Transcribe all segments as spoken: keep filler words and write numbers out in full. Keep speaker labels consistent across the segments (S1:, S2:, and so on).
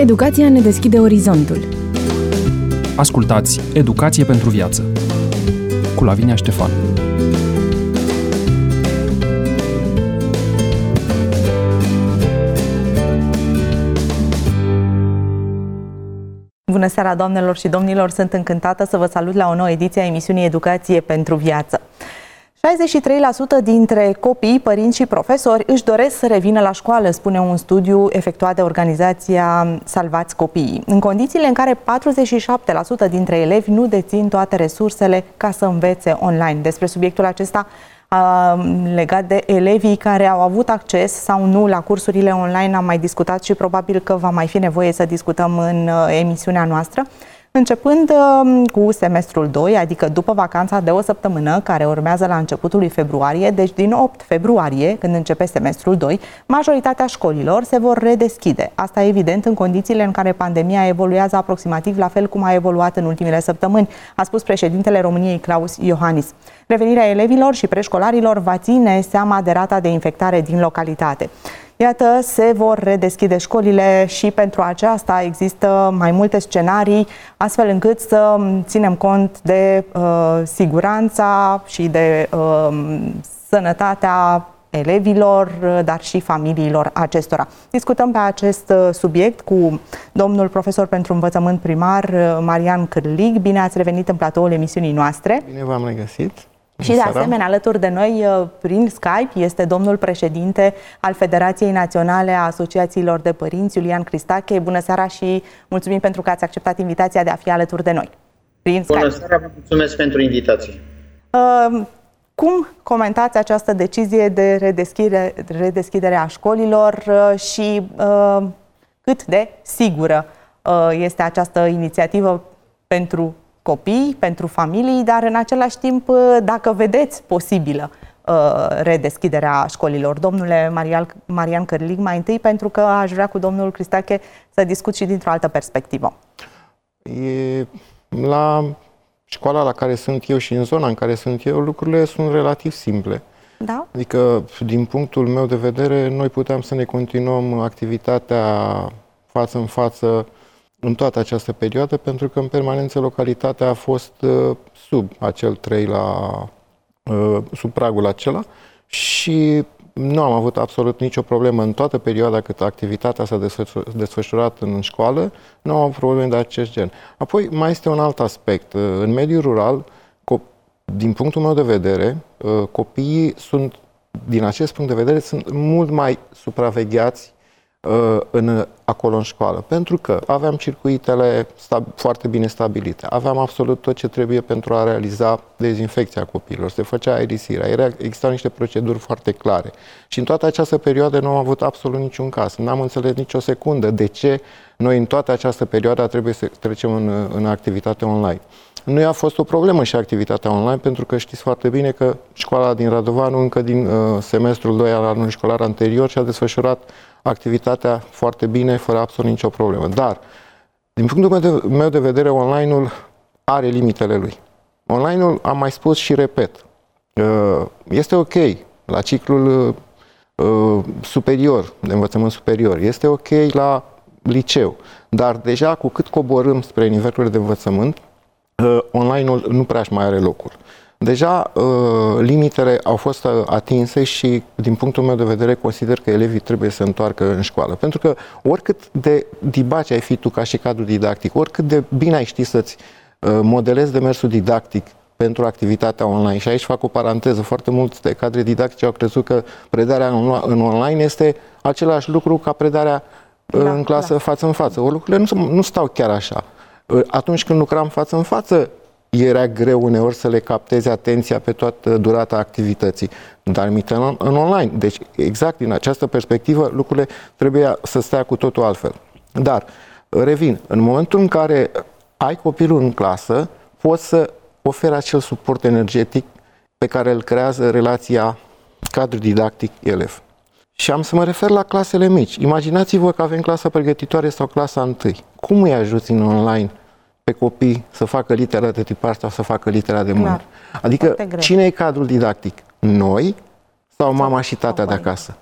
S1: Educația ne deschide orizontul.
S2: Ascultați Educație pentru viață cu Lavinia Ștefan.
S3: Bună seara, doamnelor și domnilor! Sunt încântată să vă salut la o nouă ediție a emisiunii Educație pentru viață. șaizeci și trei la sută dintre copii, părinți și profesori își doresc să revină la școală, spune un studiu efectuat de organizația Salvați Copiii, în condițiile în care patruzeci și șapte la sută dintre elevi nu dețin toate resursele ca să învețe online. Despre subiectul acesta legat de elevii care au avut acces sau nu la cursurile online am mai discutat și probabil că va mai fi nevoie să discutăm în emisiunea noastră. Începând cu semestrul doi, adică după vacanța de o săptămână care urmează la începutul lui februarie, deci din opt februarie, când începe semestrul doi, majoritatea școlilor se vor redeschide. Asta evident în condițiile în care pandemia evoluează aproximativ la fel cum a evoluat în ultimele săptămâni, a spus președintele României Klaus Iohannis. Revenirea elevilor și preșcolarilor va ține seama de rata de infectare din localitate. Iată, se vor redeschide școlile și pentru aceasta există mai multe scenarii, astfel încât să ținem cont de uh, siguranța și de uh, sănătatea elevilor, dar și familiilor acestora. Discutăm pe acest subiect cu domnul profesor pentru învățământ primar, Marian Cârlig. Bine ați revenit în platoul emisiunii noastre.
S4: Bine v-am regăsit.
S3: Și de asemenea, alături de noi, prin Skype, este domnul președinte al Federației Naționale a Asociațiilor de Părinți, Iulian Cristache. Bună seara și mulțumim pentru că ați acceptat invitația de a fi alături de noi. Prin
S5: Bună seara, vă mulțumesc pentru invitație.
S3: Uh, cum comentați această decizie de redeschidere, redeschidere a școlilor uh, și uh, cât de sigură uh, este această inițiativă pentru copii, pentru familii, dar în același timp, dacă vedeți posibilă uh, redeschiderea școlilor? Domnule Marian, Marian Cârlig, mai întâi, pentru că aș vrea cu domnul Cristache să discut și dintr-o altă perspectivă.
S4: E, la școala la care sunt eu și în zona în care sunt eu, lucrurile sunt relativ simple.
S3: Da?
S4: Adică, din punctul meu de vedere, noi puteam să ne continuăm activitatea față în față în toată această perioadă, pentru că în permanență localitatea a fost uh, sub acel trei la uh, sub pragul acela și nu am avut absolut nicio problemă în toată perioada cât activitatea s-a desfășurat în școală, nu am avut probleme de acest gen. Apoi mai este un alt aspect. În mediul rural, din punctul meu de vedere, uh, copiii sunt, din acest punct de vedere, sunt mult mai supravegheați în, acolo în școală, pentru că aveam circuitele foarte bine stabilite, aveam absolut tot ce trebuie pentru a realiza dezinfecția copiilor, se făcea aerisirea, era, existau niște proceduri foarte clare și în toată această perioadă nu am avut absolut niciun caz, n-am înțeles nicio secundă de ce noi în toată această perioadă trebuie să trecem în, în activitate online. Nu a fost o problemă și activitatea online, pentru că știți foarte bine că școala din Radovanu încă din uh, semestrul doi al anului școlar anterior și-a desfășurat activitatea foarte bine, fără absolut nicio problemă. Dar, din punctul meu de vedere, online-ul are limitele lui. Online-ul, am mai spus și repet, uh, este ok la ciclul uh, superior, de învățământ superior, este ok la liceu, dar deja cu cât coborâm spre nivelurile de învățământ, Uh, online-ul nu prea mai are locul. Deja uh, limitele au fost atinse și, din punctul meu de vedere, consider că elevii trebuie să întoarcă în școală. Pentru că oricât de dibace ai fi tu ca și cadru didactic, oricât de bine ai ști să-ți uh, modelezi demersul didactic pentru activitatea online, și aici fac o paranteză, foarte mulți de cadre didactice au crezut că predarea în, în online este același lucru ca predarea uh, da, în clasă da. față în față. Ori lucrurile nu, nu stau chiar așa. Atunci când lucram față în față, era greu uneori să le capteze atenția pe toată durata activității, dar în, în online. Deci, exact din această perspectivă, lucrurile trebuia să stea cu totul altfel. Dar, revin, în momentul în care ai copilul în clasă, poți să oferi acel suport energetic pe care îl creează relația cadru didactic-elev. Și am să mă refer la clasele mici. Imaginați-vă că avem clasa pregătitoare sau clasa întâi. Cum îi ajuți în online pe copii să facă litera de tipar sau să facă litera de mână? Clar. Adică cine e cadrul didactic? Noi sau mama și tata de acasă?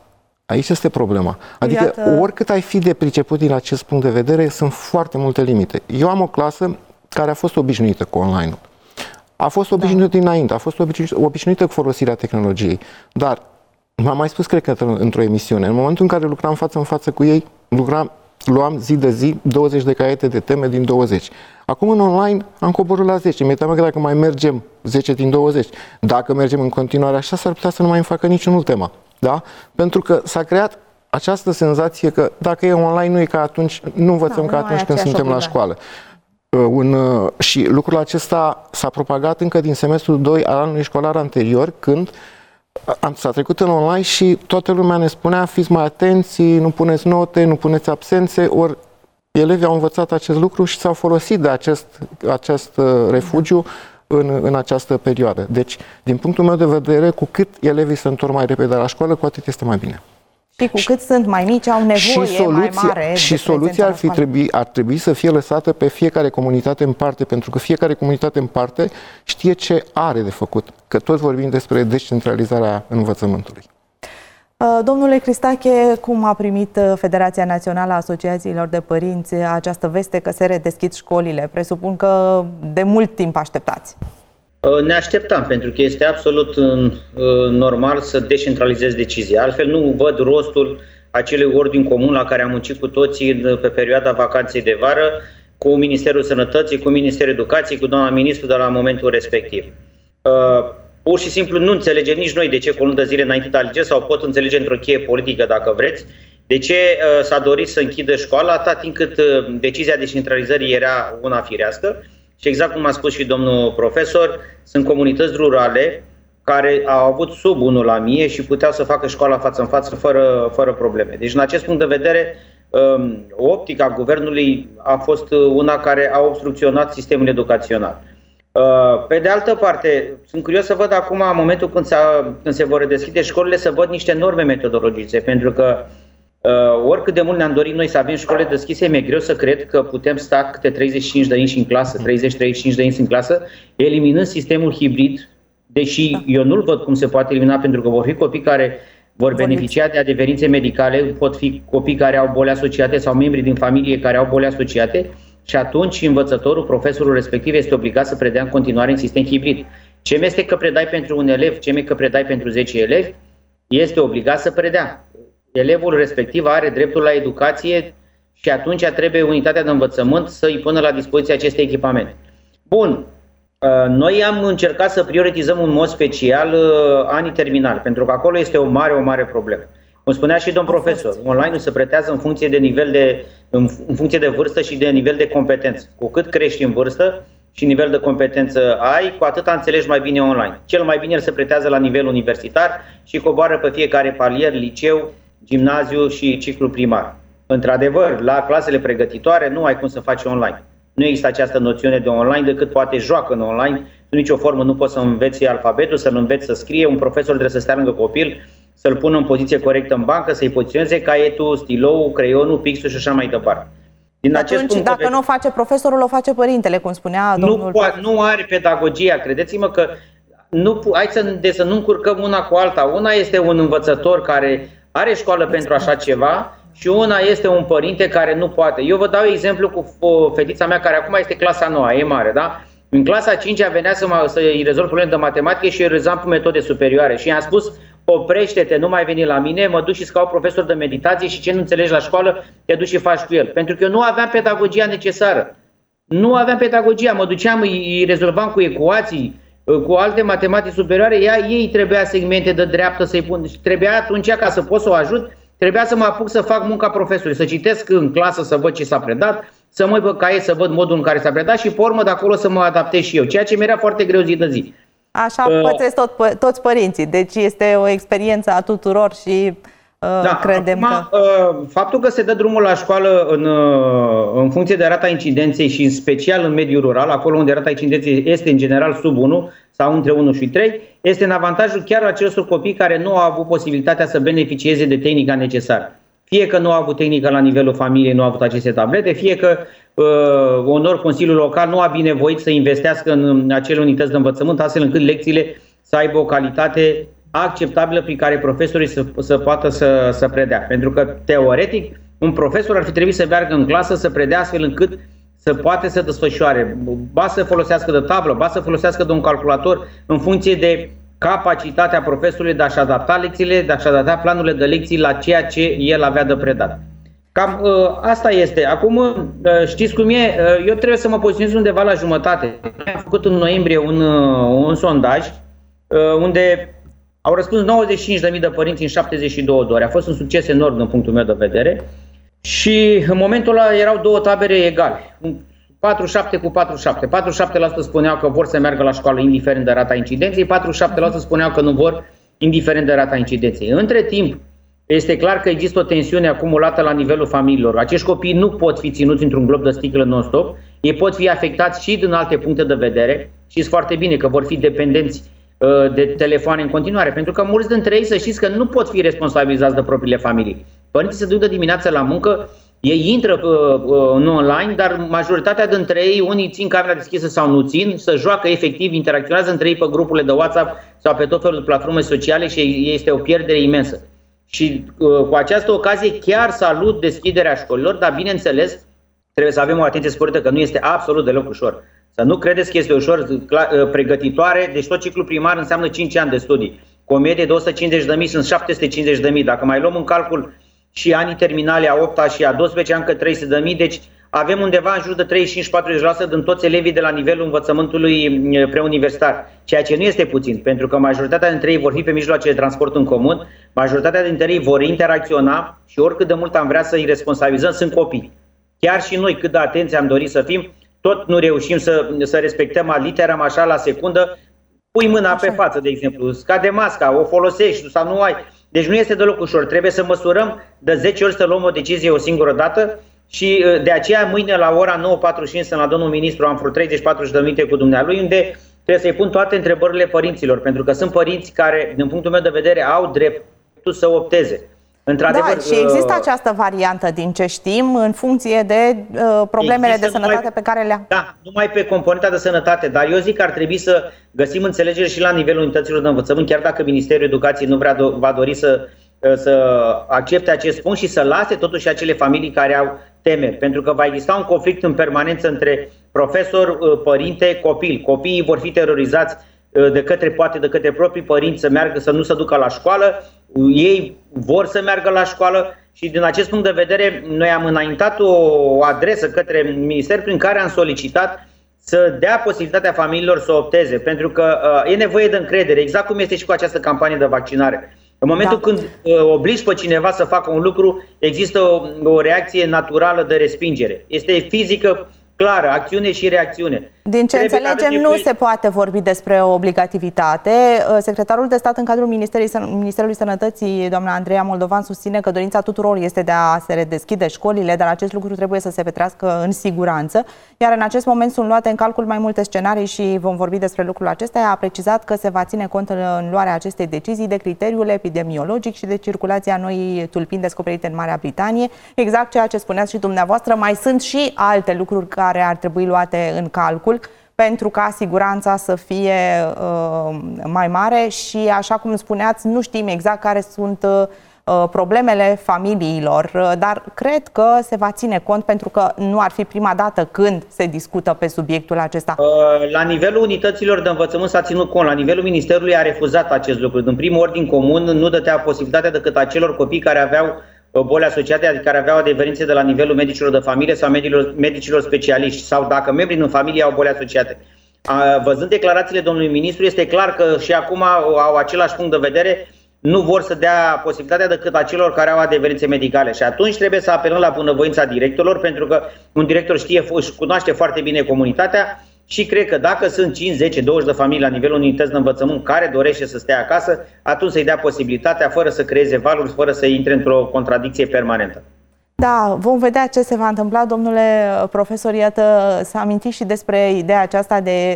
S4: Aici este problema. Adică
S3: Iată...
S4: oricât ai fi de priceput din acest punct de vedere, sunt foarte multe limite. Eu am o clasă care a fost obișnuită cu online-ul. A fost obișnuită da. dinainte, a fost obișnuită cu folosirea tehnologiei. Dar, m-am mai spus, cred că într-o emisiune, în momentul în care lucram față în față cu ei, lucram, luam zi de zi douăzeci de caiete de teme din douăzeci. Acum în online am coborât la zece. Mi-e teamă că dacă mai mergem zece din douăzeci, dacă mergem în continuare așa, s-ar putea să nu mai îmi facă niciunul tema. Da? Pentru că s-a creat această senzație că dacă e online, nu e ca atunci, nu învățăm da, ca atunci când suntem la școală. Un, și lucrul acesta s-a propagat încă din semestrul doi al anului școlar anterior, când s-a trecut în online și toată lumea ne spunea: fiți mai atenți, nu puneți note, nu puneți absențe, ori elevii au învățat acest lucru și s-au folosit de acest, acest refugiu în, în această perioadă. Deci, din punctul meu de vedere, cu cât elevii se întorc mai repede la școală, cu atât este mai bine.
S3: Și cu cât sunt mai mici, au nevoie
S4: și soluția,
S3: mai mare.
S4: Și soluția ar, fi trebui, ar trebui să fie lăsată pe fiecare comunitate în parte, pentru că fiecare comunitate în parte știe ce are de făcut. Că tot vorbim despre descentralizarea învățământului.
S3: Domnule Cristache, cum a primit Federația Națională a Asociațiilor de Părinți această veste că se redeschid școlile? Presupun că de mult timp așteptați.
S5: Ne așteptam, pentru că este absolut normal să descentralizezi decizia. Altfel nu văd rostul acelui ordin comun la care am muncit cu toții pe perioada vacanței de vară, cu Ministerul Sănătății, cu Ministerul Educației, cu doamna ministru de la momentul respectiv. Pur și simplu nu înțelegem nici noi de ce cu o lună de zile înainte de alegeri, sau pot înțelege într-o cheie politică dacă vreți, de ce s-a dorit să închidă școala atât timp cât decizia descentralizării era una firească. Și exact cum a spus și domnul profesor, sunt comunități rurale care au avut sub unu la mie și puteau să facă școala față în față fără, fără probleme. Deci, în acest punct de vedere, optica guvernului a fost una care a obstrucționat sistemul educațional. Pe de altă parte, sunt curios să văd acum, în momentul când, când se vor redeschide școlile, să văd niște norme metodologice, pentru că Uh, oricât de mult ne-am dorit noi să avem școli deschise, mi-e greu să cred că putem sta câte treizeci și cinci de inși în clasă, treizeci treizeci și cinci de inși în clasă, eliminând sistemul hibrid, deși da. eu nu-l văd cum se poate elimina, pentru că vor fi copii care vor beneficia de adeverințe medicale, pot fi copii care au boli asociate sau membri din familie care au boli asociate și atunci învățătorul, profesorul respectiv este obligat să predea în continuare în sistem hibrid. Ce este că predai pentru un elev, ce este că predai pentru zece elevi, este obligat să predea. Elevul respectiv are dreptul la educație și atunci trebuie unitatea de învățământ să îi pună la dispoziție aceste echipamente. Bun, noi am încercat să prioritizăm în mod special anii terminali, pentru că acolo este o mare, o mare problemă. Cum spunea și domn profesor, online-ul se pretează în funcție de nivel de, în funcție de vârstă și de nivel de competență. Cu cât crești în vârstă și nivel de competență ai, cu atât înțelegi mai bine online. Cel mai bine el se pretează la nivel universitar și coboară pe fiecare palier, liceu, gimnaziu și ciclu primar. Într-adevăr, la clasele pregătitoare nu ai cum să faci online. Nu există această noțiune de online decât poate joacă în online. În nicio formă nu poți să înveți alfabetul, să-l înveți să scrie. Un profesor trebuie să stea lângă copil, să-l pună în poziție corectă în bancă, să-i poziționeze caietul, stilou, creionul, pixul și așa mai departe. Din
S3: acest punct, dacă nu o face profesorul, o face părintele, cum spunea domnul.
S5: Nu, nu are pedagogia. Credeți-mă că nu, hai să, de să nu încurcăm una cu alta. Una este un învățător care are școală pentru așa ceva și una este un părinte care nu poate. Eu vă dau exemplu cu o fetița mea care acum este clasa nouă, e mare, da? În clasa a cincea venea să îi rezolv probleme de matematică și eu rezolvam cu metode superioare și i-am spus: oprește-te, nu mai veni la mine, mă duc și îți caut profesor de meditație și ce nu înțelegi la școală, te duci și faci cu el. Pentru că eu nu aveam pedagogia necesară. Nu aveam pedagogia, mă duceam, îi rezolvam cu ecuații, cu alte matematici superioare, ea, ei trebuia segmente de dreaptă să-i pun. Trebuia atunci, ca să pot să o ajut, trebuia să mă apuc să fac munca profesorului, să citesc în clasă, să văd ce s-a predat, să mă uit pe caiet, să văd modul în care s-a predat și pe urmă de acolo să mă adaptez și eu, ceea ce mi-era foarte greu zi de zi.
S3: Așa uh, pățesc tot, toți părinții, deci este o experiență a tuturor și uh,
S5: da,
S3: credem
S5: acum,
S3: că...
S5: Uh, faptul că se dă drumul la școală în, uh, în funcție de rata incidenței și în special în mediul rural, acolo unde rata incidenței este în general sub unu sau între unu și trei, este în avantajul chiar acelor copii care nu au avut posibilitatea să beneficieze de tehnica necesară. Fie că nu au avut tehnică la nivelul familiei, nu au avut aceste tablete, fie că uh, onor Consiliul Local nu a binevoit să investească în acele unități de învățământ, astfel încât lecțiile să aibă o calitate acceptabilă prin care profesorii să, să poată să, să predea. Pentru că, teoretic, un profesor ar fi trebuit să meargă în clasă să predea astfel încât să poate să desfășoare. Ba să folosească de tablă, ba să folosească de un calculator în funcție de capacitatea profesorului de a-și adapta lecțiile, de a-și adapta planurile de lecții la ceea ce el avea de predat. Cam uh, asta este. Acum, uh, știți cum e? Uh, eu trebuie să mă poziționez undeva la jumătate. Am făcut în noiembrie un, uh, un sondaj uh, unde au răspuns nouăzeci și cinci de mii de părinți în șaptezeci și două de ore. A fost un succes enorm din punctul meu de vedere. Și în momentul ăla erau două tabere egale. patruzeci și șapte cu patruzeci și șapte. patruzeci și șapte la sută spuneau că vor să meargă la școală indiferent de rata incidenței, patruzeci și șapte la sută spuneau că nu vor indiferent de rata incidenței. Între timp, este clar că există o tensiune acumulată la nivelul familiilor. Acești copii nu pot fi ținuți într-un glob de sticlă non-stop, ei pot fi afectați și din alte puncte de vedere. Știți foarte bine că vor fi dependenți uh, de telefoane în continuare, pentru că mulți dintre ei, să știți că nu pot fi responsabilizați de propriile familii. Părinții se duc de dimineață la muncă, ei intră uh, uh, nu online, dar majoritatea dintre ei, unii țin camera deschisă sau nu țin, să joacă efectiv, interacționează între ei pe grupurile de WhatsApp sau pe tot felul de platforme sociale și este o pierdere imensă. Și uh, cu această ocazie chiar salut deschiderea școlilor, dar bineînțeles trebuie să avem o atenție sporită că nu este absolut deloc ușor. Să nu credeți că este ușor, uh, pregătitoare, deci tot ciclul primar înseamnă cinci ani de studii. Cu o medie de o sută cincizeci de mii sunt șapte sute cincizeci de mii. Dacă mai luăm în calcul și anii terminale a opta și a douăsprezecea încă trei sute de mii, deci avem undeva în jur de treizeci și cinci patruzeci la sută din toți elevii de la nivelul învățământului preuniversitar, ceea ce nu este puțin, pentru că majoritatea dintre ei vor fi pe mijloace de transport în comun, majoritatea dintre ei vor interacționa și oricât de mult am vrea să îi responsabilizăm, sunt copii. Chiar și noi, cât de atenți am dorit să fim, tot nu reușim să, să respectăm ad literam așa la secundă. Pui mâna așa pe față, de exemplu, scade masca, o folosești sau nu ai. Deci nu este deloc ușor, trebuie să măsurăm de zece ori să luăm o decizie o singură dată și de aceea mâine la ora nouă patruzeci și cinci sunt la domnul ministru, am vreo treizeci patruzeci de minute cu dumnealui, unde trebuie să-i pun toate întrebările părinților, pentru că sunt părinți care, din punctul meu de vedere, au dreptul să opteze.
S3: Da, și există această variantă, din ce știm, în funcție de uh, problemele de sănătate numai, pe care le-a...
S5: Da, numai pe componenta de sănătate, dar eu zic că ar trebui să găsim înțelegere și la nivelul unităților de învățământ, chiar dacă Ministerul Educației nu vrea, va dori să, să accepte acest punct și să lase totuși acele familii care au temeri, pentru că va exista un conflict în permanență între profesor, părinte, copil. Copiii vor fi terorizați de către, poate de către proprii părinți să meargă, să nu se ducă la școală, ei vor să meargă la școală și din acest punct de vedere noi am înaintat o adresă către minister prin care am solicitat să dea posibilitatea familiilor să opteze, pentru că uh, e nevoie de încredere, exact cum este și cu această campanie de vaccinare. În momentul da. când uh, obligi pe cineva să facă un lucru, există o, o reacție naturală de respingere. Este fizică, clară, acțiune și reacțiune.
S3: Din ce Trebuie înțelegem, nu se poate vorbi despre o obligativitate. Secretarul de stat în cadrul Ministerului Sănătății, doamna Andreea Moldovan, susține că dorința tuturor este de a se redeschide școlile, dar acest lucru trebuie să se petrească în siguranță. Iar în acest moment sunt luate în calcul mai multe scenarii și vom vorbi despre lucrul acesta. A precizat că se va ține cont în luarea acestei decizii de criteriul epidemiologic și de circulația noii tulpini descoperite în Marea Britanie. Exact ceea ce spuneați și dumneavoastră, mai sunt și alte lucruri care ar trebui luate în calcul pentru ca siguranța să fie uh, mai mare și, așa cum spuneați, nu știm exact care sunt uh, problemele familiilor, uh, dar cred că se va ține cont, pentru că nu ar fi prima dată când se discută pe subiectul acesta.
S5: Uh, la nivelul unităților de învățământ s-a ținut cont, la nivelul Ministerului a refuzat acest lucru. Din primul ordin comun nu dădea posibilitatea decât acelor copii care aveau boli asociate, adică care aveau adeverințe de la nivelul medicilor de familie sau medicilor, medicilor specialiști, sau dacă membrii din familie au boli asociate. Văzând declarațiile domnului ministru, este clar că și acum au același punct de vedere, nu vor să dea posibilitatea decât acelor care au adeverințe medicale. Și atunci trebuie să apelăm la bunăvoința directorilor, pentru că un director știe, își cunoaște foarte bine comunitatea și cred că dacă sunt cinci, zece, douăzeci de familii la nivelul unități de învățământ care dorește să stea acasă, atunci să-i dea posibilitatea, fără să creeze valuri, fără să intre într-o contradicție permanentă.
S3: Da, vom vedea ce se va întâmpla, domnule profesor. Iată, s-a amintit și despre ideea aceasta de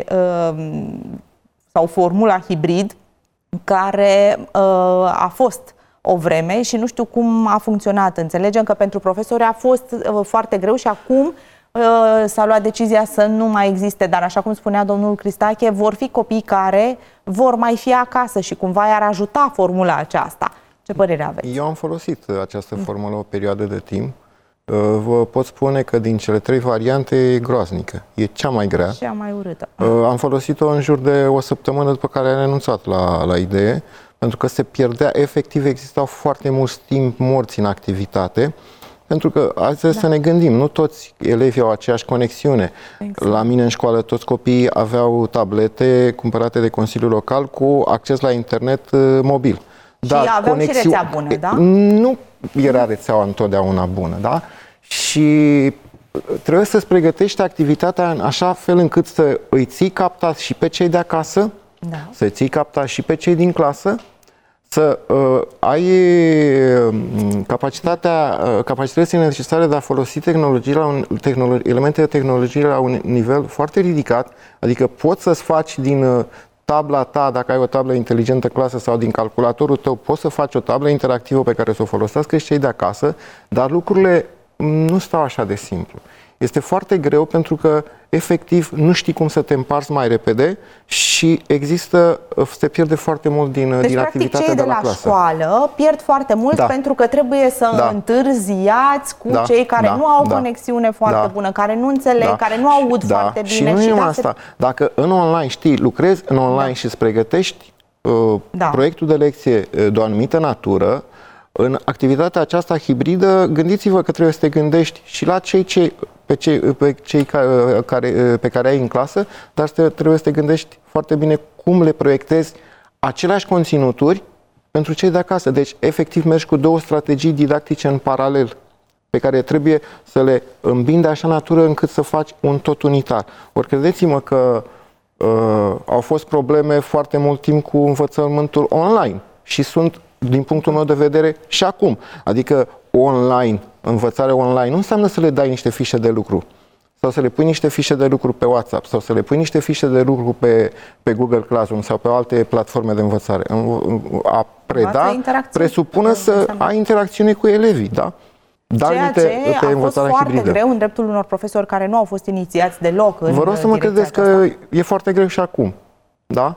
S3: sau formula hibrid, care a fost o vreme și nu știu cum a funcționat. Înțelegem că pentru profesori a fost foarte greu și acum s-a luat decizia să nu mai existe, dar așa cum spunea domnul Cristache, vor fi copii care vor mai fi acasă și cumva i-ar ajuta formula aceasta. Ce părere aveți?
S4: Eu am folosit această formulă o perioadă de timp. Vă pot spune că din cele trei variante e groaznică. E cea mai grea.
S3: Cea mai urâtă.
S4: Am folosit-o în jur de o săptămână după care am renunțat la, la idee, pentru că se pierdea, efectiv existau foarte mulți timp morți în activitate, pentru că azi da. să ne gândim, nu toți elevii au aceeași conexiune. Exact. La mine în școală toți copiii aveau tablete cumpărate de Consiliul Local cu acces la internet mobil.
S3: Și Dar aveau conexiu... și rețea bună, da?
S4: Nu era rețeaua întotdeauna bună, da? Și trebuie să-ți pregătești activitatea în așa fel încât să îi ții captați și pe cei de acasă, da. să-i ții captați și pe cei din clasă, să uh, ai uh, capacitatea, uh, capacitățile necesare de a folosi tehnologii la un, tehnolo- elemente de tehnologie la un nivel foarte ridicat, adică poți să-ți faci din uh, tabla ta, dacă ai o tablă inteligentă clasă sau din calculatorul tău, poți să faci o tablă interactivă pe care să o folosească și cei de acasă, dar lucrurile nu stau așa de simplu. Este foarte greu pentru că, efectiv, nu știi cum să te împarți mai repede și există, se pierde foarte mult din,
S3: deci,
S4: din activitatea de la,
S3: de la
S4: clasă.
S3: școală pierd foarte mult da. pentru că trebuie să da. întârziați cu da. cei care da. nu au da. conexiune foarte
S4: da.
S3: bună, care nu înțeleg, da. care nu aud da. foarte bine.
S4: Și nu
S3: și
S4: e
S3: da,
S4: asta. Dacă în online știi, lucrezi în online da. și îți pregătești uh, da. proiectul de lecție de o anumită natură, în activitatea aceasta hibridă, gândiți-vă că trebuie să te gândești și la cei ce pe cei, pe cei care, care, pe care ai în clasă, dar trebuie să te gândești foarte bine cum le proiectezi aceleași conținuturi pentru cei de acasă. Deci, efectiv, mergi cu două strategii didactice în paralel, pe care trebuie să le îmbini de așa natură încât să faci un tot unitar. Ori credeți-mă că uh, au fost probleme foarte mult timp cu învățământul online și sunt, din punctul meu de vedere, și acum. Adică online, învățare online, nu înseamnă să le dai niște fișe de lucru sau să le pui niște fișe de lucru pe WhatsApp sau să le pui niște fișe de lucru pe, pe Google Classroom sau pe alte platforme de învățare. A preda presupune să ai interacțiune cu elevii, da?
S3: Ceea ce pe a fost foarte hibridă. greu în dreptul unor profesori care nu au fost inițiați deloc în
S4: Vă rog să mă credeți că e foarte greu și acum, da?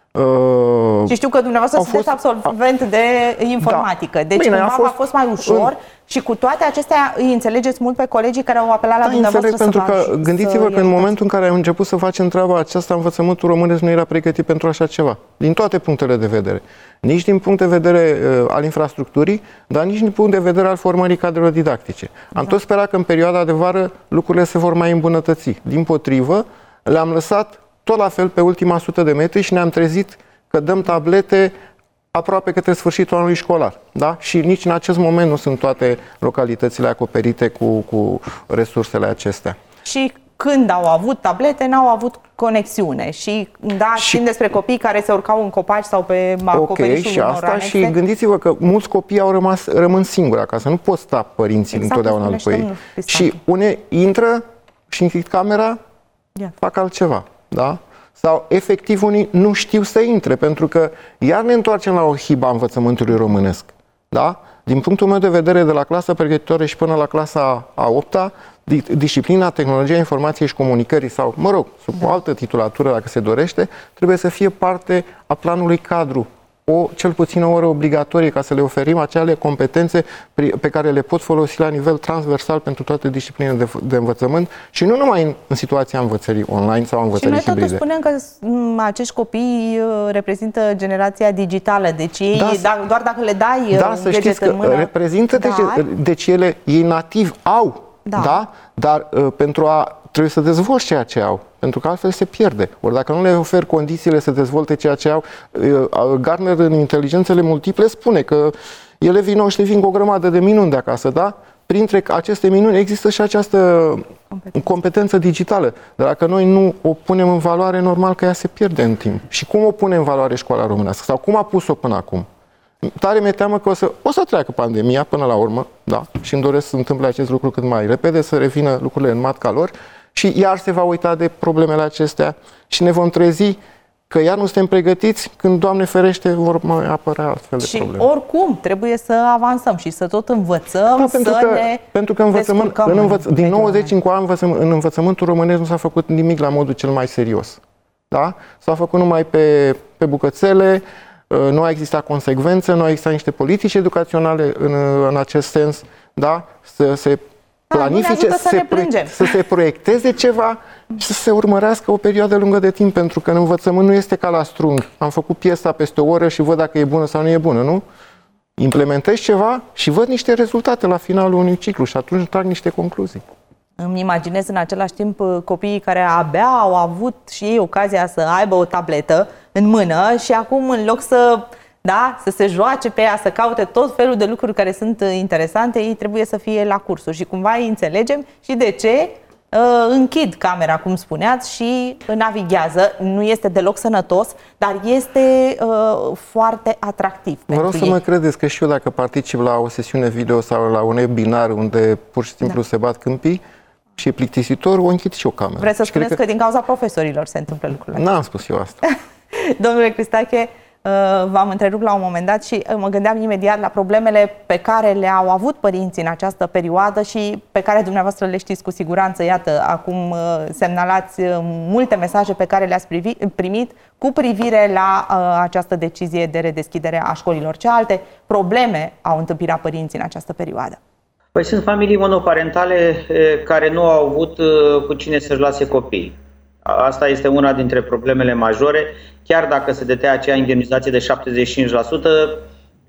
S3: Uh, și știu că dumneavoastră sunteți fost... absolvent de informatică, da. deci Bine, cumva a fost... a fost mai ușor în... și cu toate acestea îi înțelegeți mult pe colegii care au apelat la da, dumneavoastră să
S4: pentru că
S3: faci,
S4: gândiți-vă că în momentul în care am început să facem treaba aceasta, învățământul românesc nu era pregătit pentru așa ceva, din toate punctele de vedere. Nici din punct de vedere uh, al infrastructurii, dar nici din punct de vedere al formării cadrelor didactice. Exact. Am tot sperat că în perioada de vară lucrurile se vor mai îmbunătăți. Dimpotrivă, le-am lăsat tot la fel pe ultima sută de metri și ne-am trezit că dăm tablete aproape către sfârșitul anului școlar. Da? Și nici în acest moment nu sunt toate localitățile acoperite cu, cu resursele acestea.
S3: Și când au avut tablete, n-au avut conexiune. Și da, și... știm despre copii care se urcau în copaci sau pe acoperișul
S4: okay, și asta
S3: anexe.
S4: Și gândiți-vă că mulți copii au rămas, rămân singuri acasă. Nu pot sta părinții exact întotdeauna după ei. Și unii intră și închid camera, yeah. fac altceva. Da? Sau efectiv unii nu știu să intre, pentru că iar ne întoarcem la o hibă a învățământului românesc. Da? Din punctul meu de vedere, de la clasa pregătitoare și până la clasa a opta, disciplina tehnologia informației și comunicării sau, mă rog, sub o altă titulatură, dacă se dorește, trebuie să fie parte a planului cadru. O, cel puțin o oră obligatorie ca să le oferim acele competențe pe care le pot folosi la nivel transversal pentru toate disciplinele de, de învățământ și nu numai în, în situația învățării online sau învățării hibride.
S3: Și noi totuși spunem că acești copii reprezintă generația digitală, deci ei, da, doar dacă le dai
S4: da, să știți că mână, reprezintă, dar... deci, deci ele, ei nativ au, da, da dar uh, pentru a trebuie să dezvolți ceea ce au, pentru că altfel se pierde. Ori dacă nu le oferi condițiile să dezvolte ceea ce au, Gartner în inteligențele multiple spune că elevii noștri vin cu o grămadă de minuni de acasă, da? Printre aceste minuni există și această competență, competență digitală. Dar dacă noi nu o punem în valoare, normal că ea se pierde în timp. Și cum o pune în valoare școala românească? Sau cum a pus-o până acum? Tare mi-e teamă că o să, o să treacă pandemia până la urmă, da? Și îmi doresc să întâmple acest lucru cât mai repede, să revină lucrurile în matca lor și iar se va uita de problemele acestea și ne vom trezi că iar nu suntem pregătiți când, Doamne ferește, vor mai apărea astfel de
S3: și
S4: probleme.
S3: oricum trebuie să avansăm și să tot învățăm,
S4: da, pentru
S3: să
S4: că,
S3: ne
S4: pentru că învățământ, în învăț, din nouăzeci încoa în învățământul românesc nu s-a făcut nimic la modul cel mai serios. Da? S-a făcut numai pe, pe bucățele, nu a existat consecvență, nu a existat niște politici educaționale în, în acest sens, da? Să se planifice,
S3: da, să,
S4: să, se
S3: proiect,
S4: să se proiecteze ceva și să se urmărească o perioadă lungă de timp, pentru că în învățământ nu este ca la strung. Am făcut piesa peste o oră și văd dacă e bună sau nu e bună, nu? Implementez ceva și văd niște rezultate la finalul unui ciclu și atunci trag niște concluzii.
S3: Îmi imaginez în același timp copiii care abia au avut și ei ocazia să aibă o tabletă în mână și acum în loc să, da, să se joace pe ea, să caute tot felul de lucruri care sunt interesante, ei trebuie să fie la cursuri și cumva îi înțelegem și de ce închid camera, cum spuneați, și navighează. Nu este deloc sănătos, dar este uh, foarte atractiv.
S4: Vreau să ei. mă credeți că și eu, dacă particip la o sesiune video sau la un webinar unde pur și simplu da. se bat câmpii și e plictisitor, o închid și o cameră.
S3: Vreți să
S4: și
S3: spuneți că...
S4: că
S3: din cauza profesorilor se întâmplă lucrurile?
S4: N-am spus eu asta.
S3: Domnule Cristache, v-am întrerupt la un moment dat și mă gândeam imediat la problemele pe care le-au avut părinții în această perioadă și pe care dumneavoastră le știți cu siguranță. Iată, acum semnalați multe mesaje pe care le-ați primit cu privire la această decizie de redeschidere a școlilor. Ce alte probleme au întâmpinat părinții în această perioadă?
S5: Păi sunt familii monoparentale care nu au avut cu cine să-și lase copiii. Asta este una dintre problemele majore. Chiar dacă se dădea acea indemnizație de șaptezeci și cinci la sută,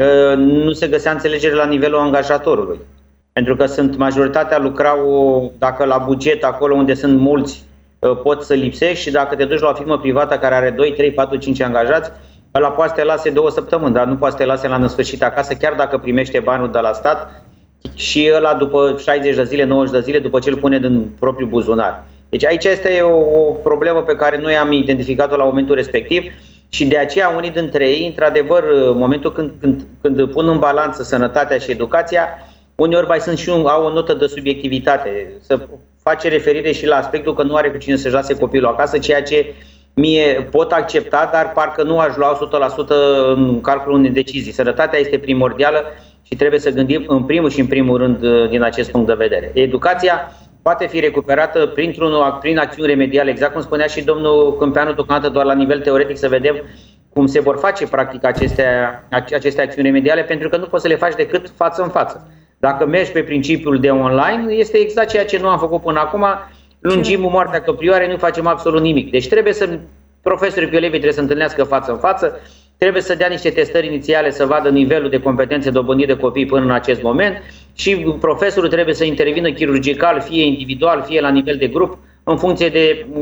S5: nu se găsea înțelegere la nivelul angajatorului. Pentru că sunt majoritatea lucrau, dacă la buget, acolo unde sunt mulți, pot să lipsești și dacă te duci la o firmă privată care are doi, trei, patru, cinci angajați, ăla poate să te lase două săptămâni, dar nu poate să te lase la nesfârșit acasă, chiar dacă primește banul de la stat și ăla după șaizeci de zile, nouăzeci de zile, după ce îl pune din propriul buzunar. Deci aici este o, o problemă pe care noi am identificat-o la momentul respectiv și de aceea unii dintre ei, într-adevăr, în momentul când, când, când pun în balanță sănătatea și educația, uneori mai sunt și un, au o notă de subiectivitate. Să face referire și la aspectul că nu are cu cine să-și lase copilul acasă, ceea ce mie pot accepta, dar parcă nu aș lua o sută la sută în calculul unei decizii. Sănătatea este primordială și trebuie să gândim în primul și în primul rând din acest punct de vedere. Educația poate fi recuperată printr-un, prin acțiuni remediale, exact cum spunea și domnul Câmpeanu, tocmai doar la nivel teoretic să vedem cum se vor face practic aceste, aceste acțiuni remediale, pentru că nu poți să le faci decât față în față. Dacă mergi pe principiul de online, este exact ceea ce nu am făcut până acum, lungim moartea căprioare, nu facem absolut nimic. Deci trebuie să, profesorii cu elevii trebuie să întâlnească față în față, trebuie să dea niște testări inițiale să vadă nivelul de competențe dobândit de copii până în acest moment și profesorul trebuie să intervină chirurgical, fie individual, fie la nivel de grup, în funcție de uh,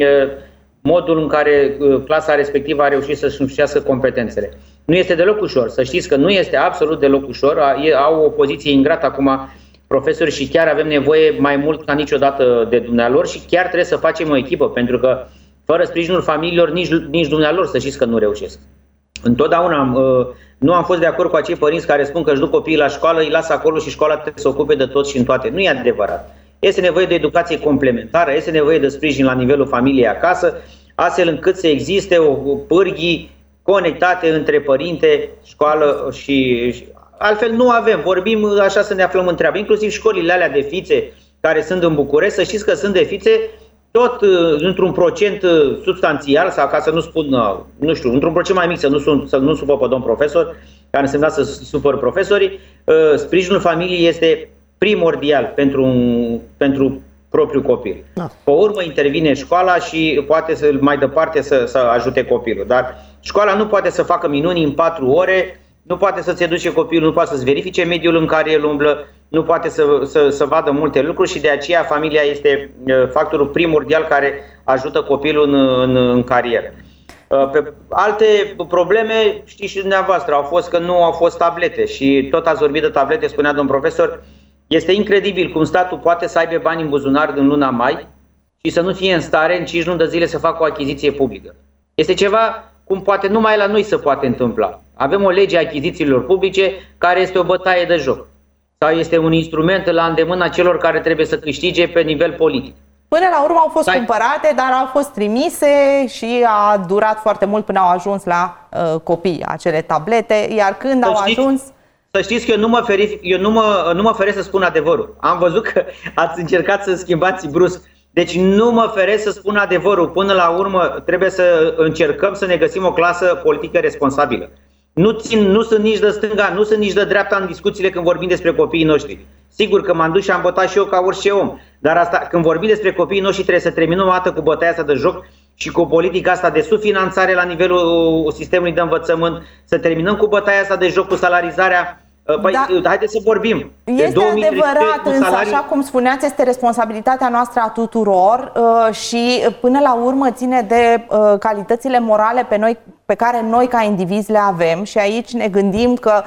S5: modul în care uh, clasa respectivă a reușit să-și înșească competențele. Nu este deloc ușor, să știți că nu este absolut deloc ușor, au o poziție ingrată acum profesori și chiar avem nevoie mai mult ca niciodată de dumnealor și chiar trebuie să facem o echipă, pentru că fără sprijinul familiilor nici, nici dumnealor să știți că nu reușesc. Întotdeauna nu am fost de acord cu acei părinți care spun că își duc copiii la școală, îi lasă acolo și școala trebuie să se ocupe de tot și în toate. Nu e adevărat. Este nevoie de educație complementară, este nevoie de sprijin la nivelul familiei acasă, astfel încât să existe o pârghii conectate între părinte, școală și... Altfel nu avem, vorbim așa să ne aflăm în treabă. Inclusiv școlile alea de fițe care sunt în București, să știți că sunt de fițe tot într-un procent substanțial, sau ca să nu spun, nu știu, într-un procent mai mic, să nu, sun, să nu supă pe domn profesor, care însemna să supăr profesorii, sprijinul familiei este primordial pentru, un, pentru propriul copil. Da. Pe urmă intervine școala și poate să mai departe să, să ajute copilul. Dar școala nu poate să facă minuni în patru ore, nu poate să-ți educe copilul, nu poate să-ți verifice mediul în care el umblă, nu poate să, să, să vadă multe lucruri și de aceea familia este factorul primordial care ajută copilul în, în, în carieră. Pe alte probleme, știți și dumneavoastră, au fost că nu au fost tablete și tot ați vorbit de tablete, spunea domn profesor, este incredibil cum statul poate să aibă bani în buzunar din luna mai și să nu fie în stare în cinci luni de zile să facă o achiziție publică. Este ceva cum poate numai la noi se poate întâmpla. Avem o lege a achizițiilor publice care este o bătaie de joc sau este un instrument la îndemâna celor care trebuie să câștige pe nivel politic.
S3: Până la urmă au fost
S5: Dai.
S3: cumpărate, dar au fost trimise și a durat foarte mult până au ajuns la uh, copii acele tablete, iar când
S5: să
S3: au
S5: știți,
S3: ajuns...
S5: Să știți că eu nu mă feri, eu nu mă, nu mă feresc să spun adevărul. Am văzut că ați încercat să schimbați brusc. Deci nu mă feresc să spun adevărul. Până la urmă trebuie să încercăm să ne găsim o clasă politică responsabilă. Nu, țin, nu sunt nici de stânga, nu sunt nici de dreapta în discuțiile când vorbim despre copiii noștri. Sigur că m-am dus și am votat și eu ca orice om. Dar asta, când vorbim despre copiii noștri, trebuie să terminăm o dată cu bătaia asta de joc și cu politica asta de subfinanțare la nivelul sistemului de învățământ. Să terminăm cu bătaia asta de joc, cu salarizarea. Păi, da, haideți să vorbim.
S3: Este adevărat, însă, salariu... așa cum spuneați, este responsabilitatea noastră a tuturor uh, și până la urmă ține de uh, calitățile morale pe, noi, pe care noi ca indivizi le avem și aici ne gândim că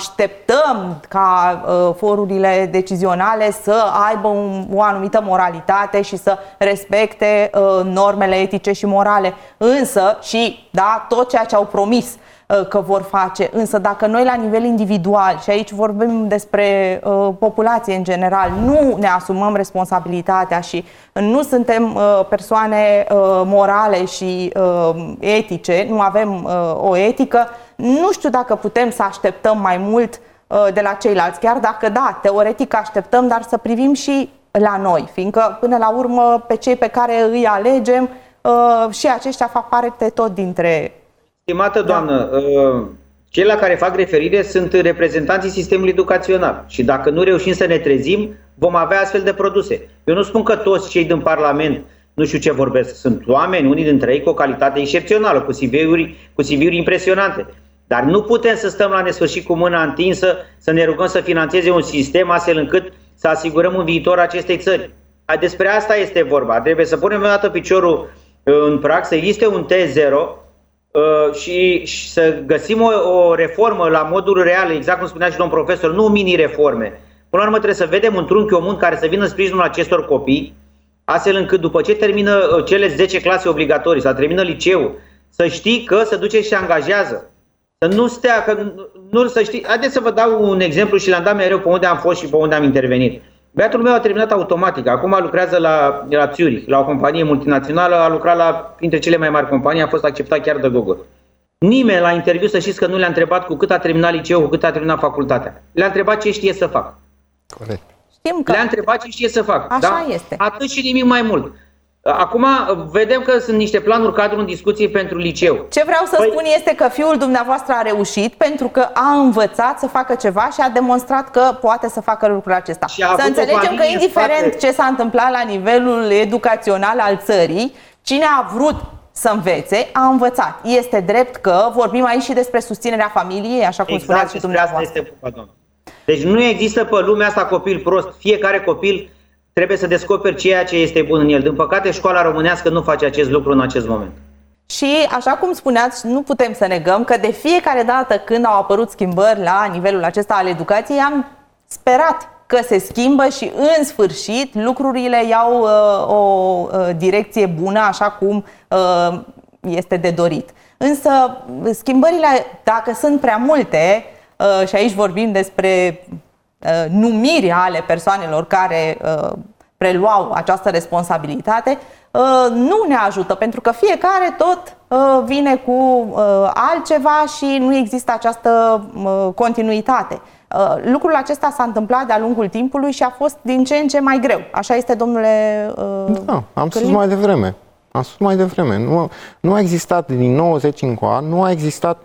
S3: așteptăm ca uh, forurile decizionale să aibă un, o anumită moralitate și să respecte uh, normele etice și morale. Însă, și da, tot ceea ce au promis că vor face. Însă dacă noi la nivel individual, și aici vorbim despre uh, populație în general, nu ne asumăm responsabilitatea și nu suntem uh, persoane uh, morale și uh, etice, nu avem uh, o etică, nu știu dacă putem să așteptăm mai mult uh, de la ceilalți, chiar dacă da, teoretic așteptăm, dar să privim și la noi, fiindcă până la urmă pe cei pe care îi alegem uh, și aceștia fac parte tot dintre...
S5: Stimată doamnă, da. Cei la care fac referire sunt reprezentanții sistemului educațional și dacă nu reușim să ne trezim, vom avea astfel de produse. Eu nu spun că toți cei din Parlament nu știu ce vorbesc, sunt oameni, unii dintre ei cu o calitate excepțională, cu C V-uri, cu C V-uri impresionante. Dar nu putem să stăm la nesfârșit cu mâna întinsă, să ne rugăm să finanțeze un sistem astfel încât să asigurăm un viitor acestei țări. Despre asta este vorba. Trebuie să punem o dată piciorul în prag, să existe un T zero, Uh, și, și să găsim o, o reformă la modul real, exact cum spunea și domnul profesor, nu mini-reforme. Până la urmă trebuie să vedem un trunchi comun care să vină în sprijinul acestor copii, astfel încât după ce termină cele zece clase obligatorii sau termină liceul, să știi că se duce și se angajează. Să nu stea, că nu să știi. Haideți să vă dau un exemplu și le-am dat mereu pe unde am fost și pe unde am intervenit. Băiatul meu a terminat automatică, acum lucrează la, la Zurich, la o companie multinațională, a lucrat la printre cele mai mari companii, a fost acceptat chiar de Google. Nimeni la interviu, să știți că nu le-a întrebat cu cât a terminat liceul, cu cât a terminat facultatea. Le-a întrebat ce știe să facă.
S4: Corect.
S3: Știm că
S5: le-a întrebat ce știe să facă.
S3: Așa
S5: da?
S3: este.
S5: Atât și nimic mai mult. Acum vedem că sunt niște planuri cadru în discuție pentru liceu.
S3: Ce vreau să
S5: păi...
S3: spun este că fiul dumneavoastră a reușit pentru că a învățat să facă ceva și a demonstrat că poate să facă lucrul acesta. Să înțelegem că indiferent ce s-a întâmplat la nivelul educațional al țării, cine a vrut să învețe, a învățat. Este drept că vorbim aici și despre susținerea familiei, așa cum
S5: exact,
S3: spuneați și dumneavoastră.
S5: Este, pardon. Deci nu există pe lumea asta copil prost. Fiecare copil trebuie să descoperi ceea ce este bun în el. Din păcate, școala românească nu face acest lucru în acest moment.
S3: Și, așa cum spuneați, nu putem să negăm că de fiecare dată când au apărut schimbări la nivelul acesta al educației, am sperat că se schimbă și, în sfârșit, lucrurile iau uh, o uh, direcție bună, așa cum uh, este de dorit. Însă, schimbările, dacă sunt prea multe, uh, și aici vorbim despre numiri ale persoanelor care uh, preluau această responsabilitate, uh, nu ne ajută, pentru că fiecare tot uh, vine cu uh, altceva și nu există această uh, continuitate. Uh, lucrul acesta s-a întâmplat de-a lungul timpului și a fost din ce în ce mai greu. Așa este, domnule uh,
S4: Da, am spus mai devreme. Am spus mai devreme. Nu, nu a existat din nouăzeci încoa, nu a existat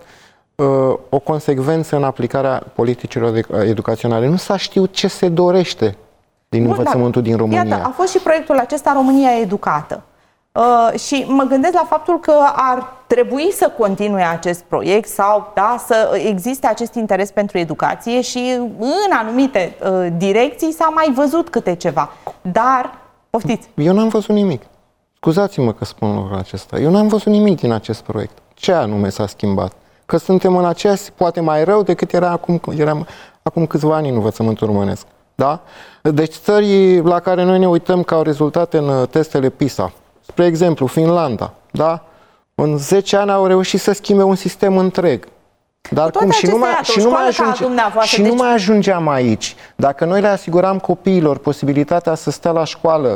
S4: o consecvență în aplicarea politicilor educaționale. Nu s-a știut ce se dorește din Bun, învățământul din România.
S3: Iată, a fost și proiectul acesta România Educată. Uh, și mă gândesc la faptul că ar trebui să continue acest proiect sau da, să existe acest interes pentru educație și în anumite uh, direcții s-a mai văzut câte ceva. Dar, poftiți.
S4: Eu n-am văzut nimic. Scuzați-mă că spun lucrul acesta. Eu n-am văzut nimic din acest proiect. Ce anume s-a schimbat? Că suntem în aceeași, poate mai rău decât era acum, eram acum câțiva ani în învățământul românesc. Da? Deci țării la care noi ne uităm ca rezultate în testele PISA, spre exemplu Finlanda, da? În zece ani au reușit să schimbe un sistem întreg. Dar cum? Și nu, mai, și, nu mai ajunge, și deci... nu mai ajungeam aici. Dacă noi le asiguram copiilor posibilitatea să stea la școală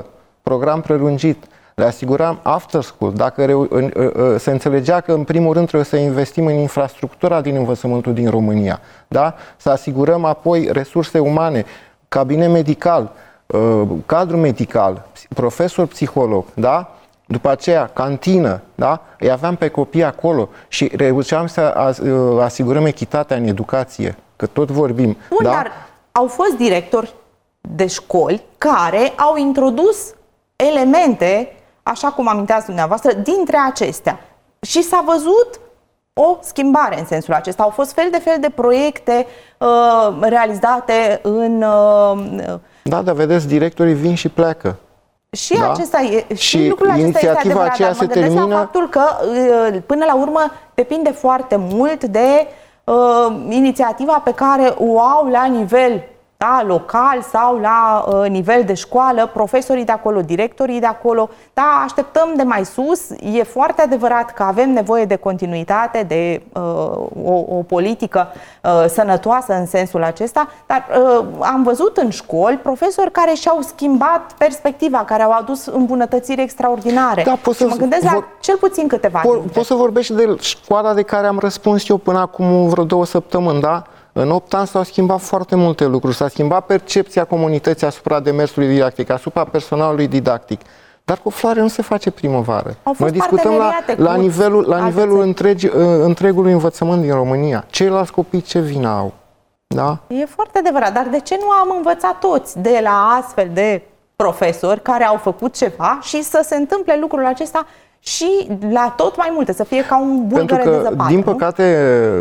S4: program prelungit, le asigurăm after school, dacă se înțelegea că în primul rând trebuie să investim în infrastructura din învățământul din România, da? Să asigurăm apoi resurse umane, cabinet medical, cadru medical, profesor psiholog, da? După aceea, cantină, da? Îi aveam pe copii acolo și reușeam să asigurăm echitatea în educație, că tot vorbim.
S3: Bun,
S4: da?
S3: Dar au fost directori de școli care au introdus elemente, așa cum aminteați dumneavoastră, dintre acestea. Și s-a văzut o schimbare în sensul acesta. Au fost fel de fel de proiecte uh, realizate în... Uh,
S4: da, dar vedeți, directorii vin și pleacă.
S3: Și
S4: da?
S3: acesta e, și,
S4: și
S3: lucrul acesta este adevărat,
S4: aceea
S3: dar mă
S4: se
S3: gândesc
S4: termină...
S3: la faptul că până la urmă depinde foarte mult de uh, inițiativa pe care o au la nivel, da, local sau la uh, nivel de școală, profesorii de acolo, directorii de acolo. Da, așteptăm de mai sus. E foarte adevărat că avem nevoie de continuitate, de uh, o, o politică uh, sănătoasă în sensul acesta, dar uh, am văzut în școli profesori care și-au schimbat perspectiva, care au adus îmbunătățiri extraordinare.
S4: Da, pot
S3: și mă gândesc vor... la cel puțin câteva
S4: po
S3: dintre.
S4: Poți să vorbești de școala de care am răspuns eu până acum vreo două săptămâni, da? În opt ani s-au schimbat foarte multe lucruri. S-a schimbat percepția comunității asupra demersului didactic, asupra personalului didactic. Dar cu floare nu se face primăvară. Noi discutăm la, la nivelul, la nivelul întregi, întregului învățământ din România. Ceilalți copii ce vină au? Da?
S3: E foarte adevărat. Dar de ce nu am învățat toți de la astfel de profesori care au făcut ceva și să se întâmple lucrul acesta și la tot mai multe, să fie ca un bulgăre de zăpadă?
S4: Din păcate,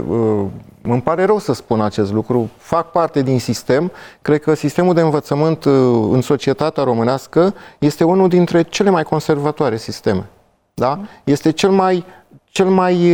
S4: îmi pare rău să spun acest lucru, fac parte din sistem, cred că sistemul de învățământ în societatea românească este unul dintre cele mai conservatoare sisteme. Da? Este cel mai, cel mai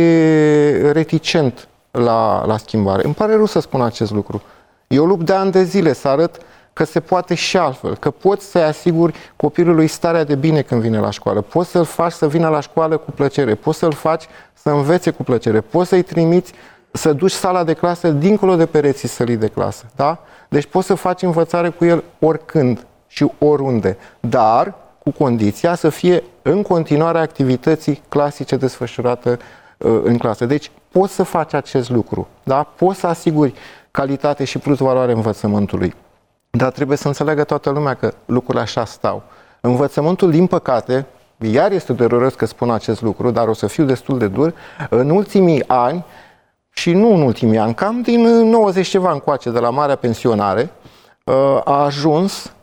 S4: reticent la, la schimbare. Îmi pare rău să spun acest lucru. Eu lupt de ani de zile să arăt că se poate și altfel, că poți să-i asiguri copilului starea de bine când vine la școală, poți să-l faci să vină la școală cu plăcere, poți să-l faci să învețe cu plăcere, poți să-i trimiți să duci sala de clasă dincolo de pereții sălii de clasă. Da? Deci poți să faci învățare cu el oricând și oriunde, dar cu condiția să fie în continuare activității clasice desfășurate uh, în clasă. Deci poți să faci acest lucru, da? Poți să asiguri calitate și plus valoare învățământului. Dar trebuie să înțeleagă toată lumea că lucrurile așa stau. Învățământul, din păcate, iar este dureros că spun acest lucru, dar o să fiu destul de dur, în ultimii ani, și nu în ultimii ani, cam din nouăzeci ceva încoace, de la Marea Pensionare, a ajuns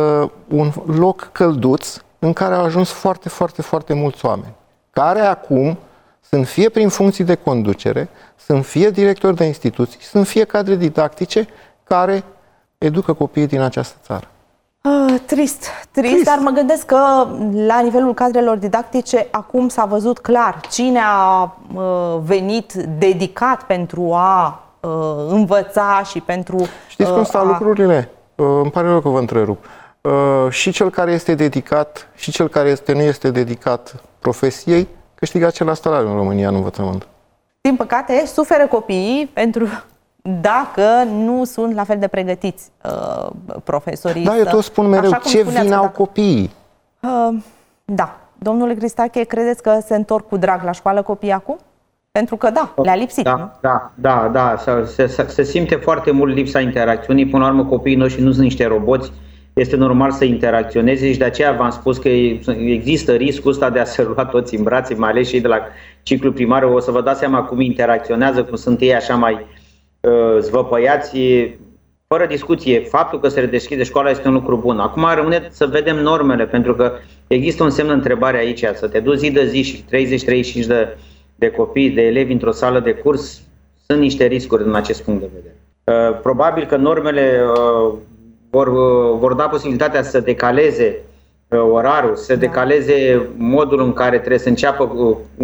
S4: un loc călduț în care au ajuns foarte, foarte, foarte mulți oameni, care acum sunt fie prin funcții de conducere, sunt fie directori de instituții, sunt fie cadre didactice care educă copiii din această țară.
S3: Uh, trist, trist, trist, dar mă gândesc că la nivelul cadrelor didactice acum s-a văzut clar cine a uh, venit dedicat pentru a uh, învăța și pentru...
S4: Știți cum stau
S3: a...
S4: lucrurile? Uh, îmi pare rău că vă întrerup. Uh, și cel care este dedicat și cel care este, nu este dedicat profesiei câștigă același salariu în România în învățământ.
S3: Din păcate, suferă copiii pentru... dacă nu sunt la fel de pregătiți uh, profesorii.
S4: Da, eu tot spun mereu, ce vină au copiii?
S3: Uh, da. Domnule Cristache, credeți că se întorc cu drag la școală copiii acum? Pentru că da, le-a lipsit,
S5: da,
S3: nu?
S5: Da, da, da. Se, se, se simte foarte mult lipsa interacțiunii. Până la urmă, copiii noștri nu sunt niște roboți. Este normal să interacționeze și de aceea v-am spus că există riscul ăsta de a se lua toți în brațe, mai ales cei de la ciclu primar. O să vă dați seama cum interacționează, cum sunt ei așa mai zvăpăiați, fără discuție. Faptul că se redeschide școala este un lucru bun. Acum rămâne să vedem normele, pentru că există un semn de întrebare aici. Să te duci zi de zi și treizeci treizeci și cinci de, de copii, de elevi într-o sală de curs, sunt niște riscuri din acest punct de vedere. Probabil că normele vor, vor da posibilitatea să decaleze orarul, să decaleze modul în care trebuie să înceapă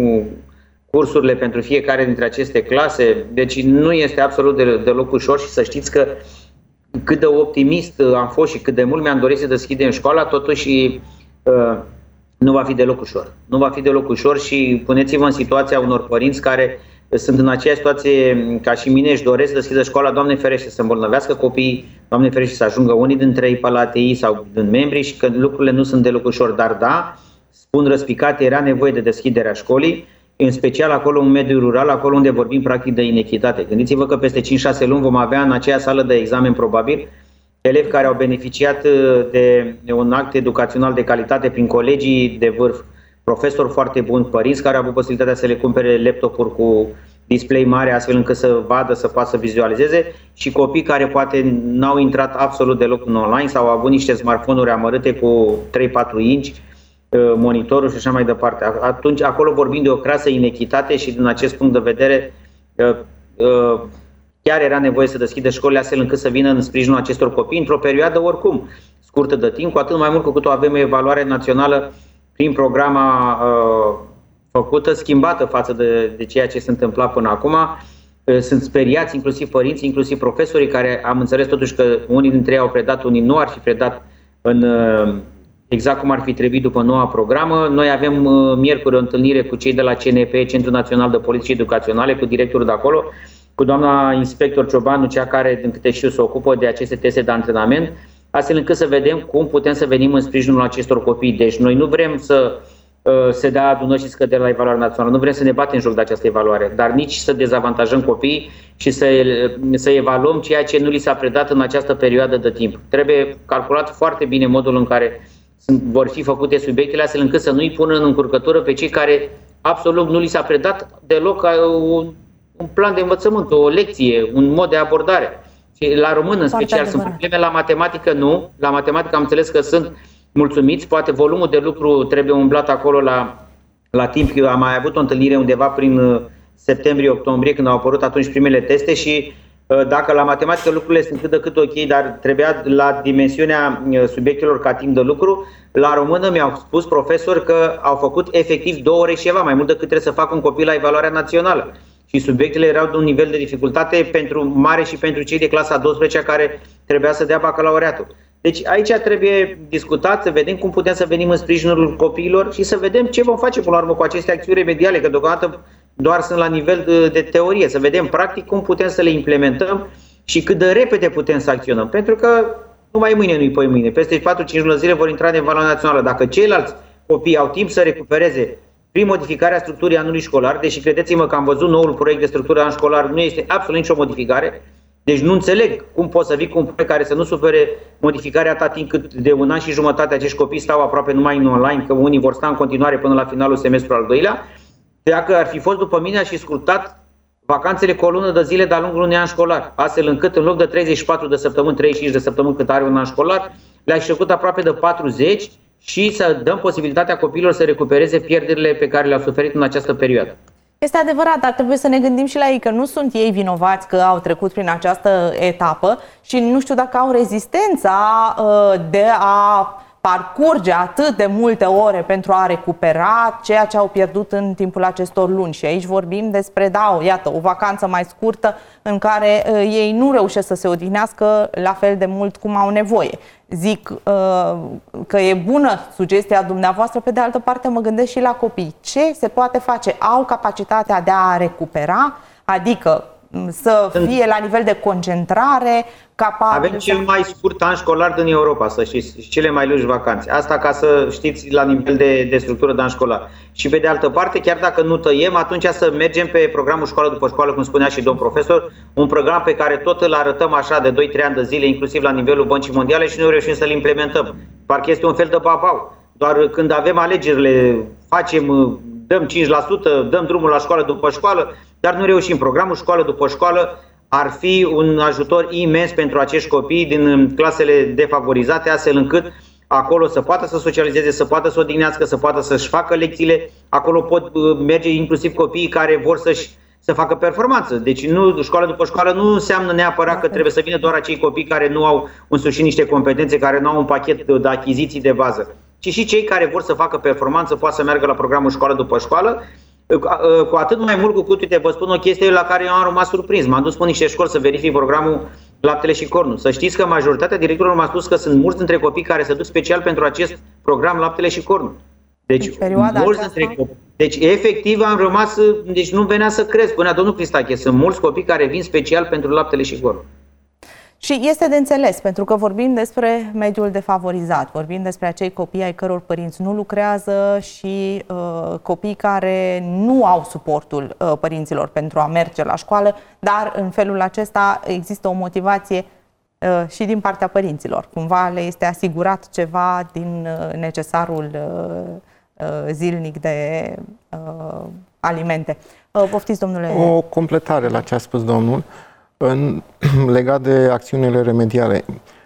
S5: cursurile pentru fiecare dintre aceste clase. Deci nu este absolut de, deloc ușor și să știți că cât de optimist am fost și cât de mult mi-am dorit să deschidem școala, totuși uh, nu va fi deloc ușor. Nu va fi deloc ușor și puneți-vă în situația unor părinți care sunt în aceeași situație ca și mine, își doresc să deschidă școala, Doamne ferește, să îmbolnăvească copiii, Doamne ferește să ajungă unii dintre ei pe la A T I sau din membri și că lucrurile nu sunt deloc ușor, dar da, spun răspicat, era nevoie de deschiderea școlii, în special acolo în mediul rural, acolo unde vorbim practic de inechitate. Gândiți-vă că peste cinci șase luni vom avea în aceea sală de examen probabil elevi care au beneficiat de un act educațional de calitate prin colegii de vârf, profesori foarte buni, părinți care au avut posibilitatea să le cumpere laptopuri cu display mare astfel încât să vadă, să poată să vizualizeze și copii care poate n-au intrat absolut deloc în online sau au avut niște smartphone-uri amărâte cu trei patru inci, monitorul și așa mai departe. Atunci acolo vorbim de o crasă inechitate și din acest punct de vedere chiar era nevoie să deschidă școlile astfel încât să vină în sprijinul acestor copii într-o perioadă oricum scurtă de timp, cu atât mai mult cu cât o avem o evaluare națională prin programa uh, făcută, schimbată față de, de ceea ce se întâmpla până acum. Uh, sunt speriați inclusiv părinții, inclusiv profesorii, care am înțeles totuși că unii dintre ei au predat, unii nu ar fi predat în, uh, exact cum ar fi trebuit după noua programă. Noi avem uh, miercuri o întâlnire cu cei de la C N P, Centrul Național de Politici Educaționale, cu directorul de acolo, cu doamna inspector Ciobanu, cea care, din câte știu, se ocupă de aceste teste de antrenament, astfel încât să vedem cum putem să venim în sprijinul acestor copii. Deci noi nu vrem să uh, se dea adunări și scăderi la evaluarea națională, nu vrem să ne batem în joc de această evaluare, dar nici să dezavantajăm copiii și să, să evaluăm ceea ce nu li s-a predat în această perioadă de timp. Trebuie calculat foarte bine modul în care sunt, vor fi făcute subiectele, astfel încât să nu-i pună în încurcătură pe cei care absolut nu li s-a predat deloc un, un plan de învățământ, o lecție, un mod de abordare. Și la român în special sunt probleme, la matematică nu. La matematică am înțeles că sunt mulțumiți, poate volumul de lucru trebuie umblat acolo la, la timp. Eu am mai avut o întâlnire undeva prin septembrie-octombrie când au apărut atunci primele teste și dacă la matematică lucrurile sunt cât de cât ok, dar trebuia la dimensiunea subiectelor ca timp de lucru, la română mi-au spus profesori că au făcut efectiv două ore și ceva, mai mult decât trebuie să facă un copil la evaluarea națională. Și subiectele erau de un nivel de dificultate pentru mare și pentru cei de clasa a douăsprezecea care trebuia să dea bacalaureatul. Deci aici trebuie discutat, să vedem cum putem să venim în sprijinul copiilor și să vedem ce vom face până la urmă cu aceste acțiuni remediale, că deocamdată doar sunt la nivel de, de teorie, să vedem practic cum putem să le implementăm și cât de repede putem să acționăm. Pentru că numai mâine, nu-i poi mâine, peste patru cinci luni zile vor intra în evaluarea națională. Dacă ceilalți copii au timp să recupereze prin modificarea structurii anului școlar, deși credeți-mă că am văzut noul proiect de structură an școlar, nu este absolut nicio modificare, deci nu înțeleg cum poți să vii cu un proiect care să nu sufere modificarea atât timp cât de un an și jumătate acești copii stau aproape numai în online, că unii vor sta în continuare până la finalul semestrului al doilea. Dacă ar fi fost după mine, aș fi scurtat vacanțele cu o lună de zile de-a lungul unui an școlar, astfel încât în loc de treizeci și patru de săptămâni, treizeci și cinci de săptămâni cât are un an școlar, le-aș fi făcut aproape de patruzeci și să dăm posibilitatea copiilor să recupereze pierderile pe care le-au suferit în această perioadă.
S3: Este adevărat, dar trebuie să ne gândim și la ei că nu sunt ei vinovați că au trecut prin această etapă și nu știu dacă au rezistența de a parcurge atât de multe ore pentru a recupera ceea ce au pierdut în timpul acestor luni. Și aici vorbim despre, da, iată, o vacanță mai scurtă în care uh, ei nu reușesc să se odihnească la fel de mult cum au nevoie. Zic uh, că e bună sugestia dumneavoastră, pe de altă parte mă gândesc și la copii. Ce se poate face? Au capacitatea de a recupera? Adică să fie la nivel de concentrare, capabil.
S5: Avem cel mai scurt an școlar din Europa, să știți, și cele mai lungi vacanțe. Asta ca să știți la nivel de, de structură de an școlar. Și pe de altă parte, chiar dacă nu tăiem, atunci să mergem pe programul școală după școală, cum spunea și domn profesor, un program pe care tot îl arătăm așa de doi trei ani de zile, inclusiv la nivelul Băncii Mondiale și nu reușim să-l implementăm. Parcă este un fel de babau. Doar când avem alegerile, facem, dăm cinci la sută, dăm drumul la școală după școală, dar nu reușim. Programul școală după școală ar fi un ajutor imens pentru acești copii din clasele defavorizate, astfel încât acolo să poată să socializeze, să poată să odihnească, să poată să-și facă lecțiile. Acolo pot merge inclusiv copiii care vor să-și să facă performanță. Deci nu, școală după școală nu înseamnă neapărat că trebuie să vină doar acei copii care nu au însușit niște competențe, care nu au un pachet de achiziții de bază, ci și cei care vor să facă performanță poate să meargă la programul școală după școală. Cu atât mai mult cu cât, uite, vă spun o chestie la care eu am rămas surprins. M-am dus pe niște școli să verific programul Laptele și Cornul. Să știți că majoritatea directorilor m-a spus că sunt mulți dintre copii care se duc special pentru acest program Laptele și Cornul. Deci mulți dintre, Deci, efectiv, am rămas, deci nu venea să crezi. Spunea domnul Cristache, sunt mulți copii care vin special pentru laptele și cornul.
S3: Și este de înțeles, pentru că vorbim despre mediul defavorizat, vorbim despre acei copii ai căror părinți nu lucrează și uh, copii care nu au suportul uh, părinților pentru a merge la școală, dar în felul acesta există o motivație uh, și din partea părinților. Cumva le este asigurat ceva din uh, necesarul uh, uh, zilnic de uh, alimente. Uh, poftiți, domnule.
S4: O completare la ce a spus domnul. În, legat de acțiunile remediale.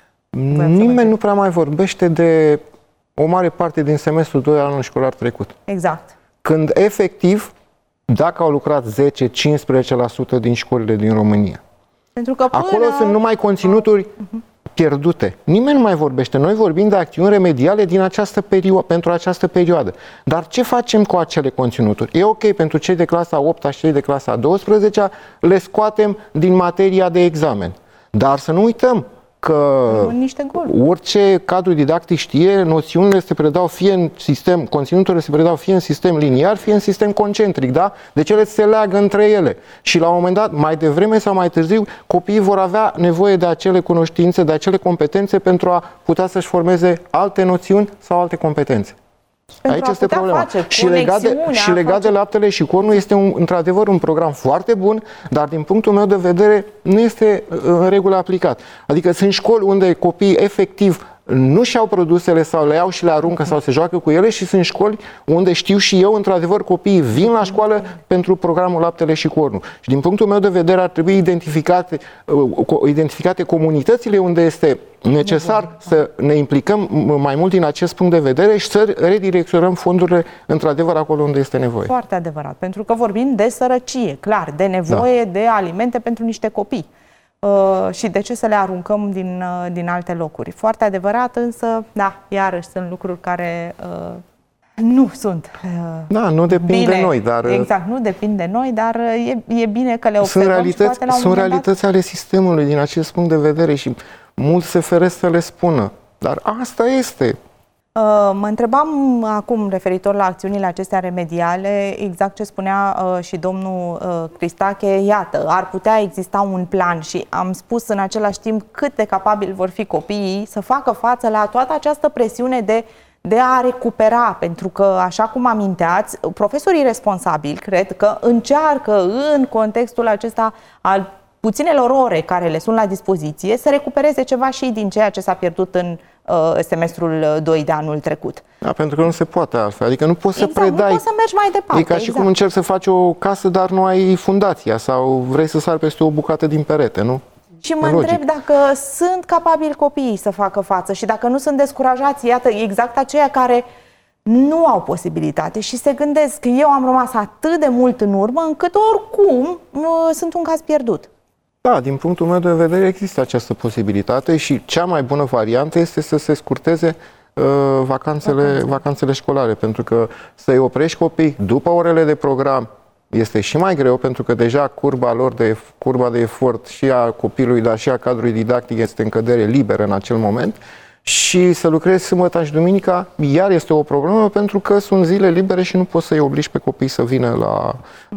S4: Nimeni nu prea mai vorbește de o mare parte din semestrul doi al anului școlar trecut.
S3: Exact.
S4: Când efectiv, dacă au lucrat zece la cincisprezece la sută din școlile din România.
S3: Pentru că până...
S4: Acolo sunt numai conținuturi pierdute. Nimeni nu mai vorbește. Noi vorbim de acțiuni remediale din această perioadă, pentru această perioadă. Dar ce facem cu acele conținuturi? E ok pentru cei de clasa a opta și cei de clasa a douăsprezecea, le scoatem din materia de examen. Dar să nu uităm că
S3: niște
S4: orice cadru didactic știe, noțiunile se predau fie în sistem, conținuturile se predau fie în sistem liniar, fie în sistem concentric, da? Deci ele se leagă între ele. Și la un moment dat, mai devreme sau mai târziu, copiii vor avea nevoie de acele cunoștințe, de acele competențe pentru a putea să-și formeze alte noțiuni sau alte competențe. Aici este problema. Și legat, de, și legat face... de laptele și cornul, este un, într-adevăr un program foarte bun, dar din punctul meu de vedere nu este în regulă aplicat. Adică sunt școli unde copiii efectiv nu și-au produsele sau le iau și le aruncă sau se joacă cu ele și sunt școli unde știu și eu, într-adevăr, copiii vin la școală pentru programul laptele și cornul. Și din punctul meu de vedere ar trebui identificate, identificate comunitățile unde este necesar să ne implicăm mai mult din acest punct de vedere și să redirecționăm fondurile, într-adevăr, acolo unde este nevoie.
S3: Foarte adevărat, pentru că vorbim de sărăcie, clar, de nevoie da. de alimente pentru niște copii. Uh, și de ce să le aruncăm din, uh, din alte locuri. Foarte adevărat, însă, da, iarăși sunt lucruri care uh, nu sunt uh,
S4: Da, nu depind
S3: bine.
S4: de noi, dar...
S3: Exact, nu depind de noi, dar e, e bine că le observăm.
S4: Sunt realități,
S3: și la un
S4: sunt realități
S3: dat...
S4: ale sistemului din acest punct de vedere și mulți se feresc să le spună. Dar asta este.
S3: Mă întrebam acum, referitor la acțiunile acestea remediale, exact ce spunea uh, și domnul uh, Cristache, iată, ar putea exista un plan și am spus în același timp cât de capabili vor fi copiii să facă față la toată această presiune de, de a recupera, pentru că, așa cum aminteați, profesorii responsabili, cred că încearcă în contextul acesta al puținelor ore care le sunt la dispoziție să recupereze ceva și din ceea ce s-a pierdut în uh, semestrul doi de anul trecut.
S4: Da, pentru că nu se poate altfel. Adică nu poți
S3: exact,
S4: să predai.
S3: Nu poți să mergi mai departe.
S4: E ca și
S3: exact.
S4: cum încerci să faci o casă, dar nu ai fundația sau vrei să sari peste o bucată din perete, nu?
S3: Și mă
S4: Logic.
S3: întreb dacă sunt capabili copiii să facă față și dacă nu sunt descurajați, iată, exact aceia care nu au posibilitate și se gândesc că eu am rămas atât de mult în urmă încât oricum sunt un caz pierdut.
S4: Da, din punctul meu de vedere există această posibilitate și cea mai bună variantă este să se scurteze uh, vacanțele, Vacanțe. vacanțele școlare, pentru că să-i oprești copii după orele de program este și mai greu, pentru că deja curba lor de, curba de efort și a copilului, dar și a cadrului didactic este în cădere liberă în acel moment. Și să lucrezi sâmbătă și duminica iar este o problemă, pentru că sunt zile libere și nu poți să-i obligi pe copii să vină la,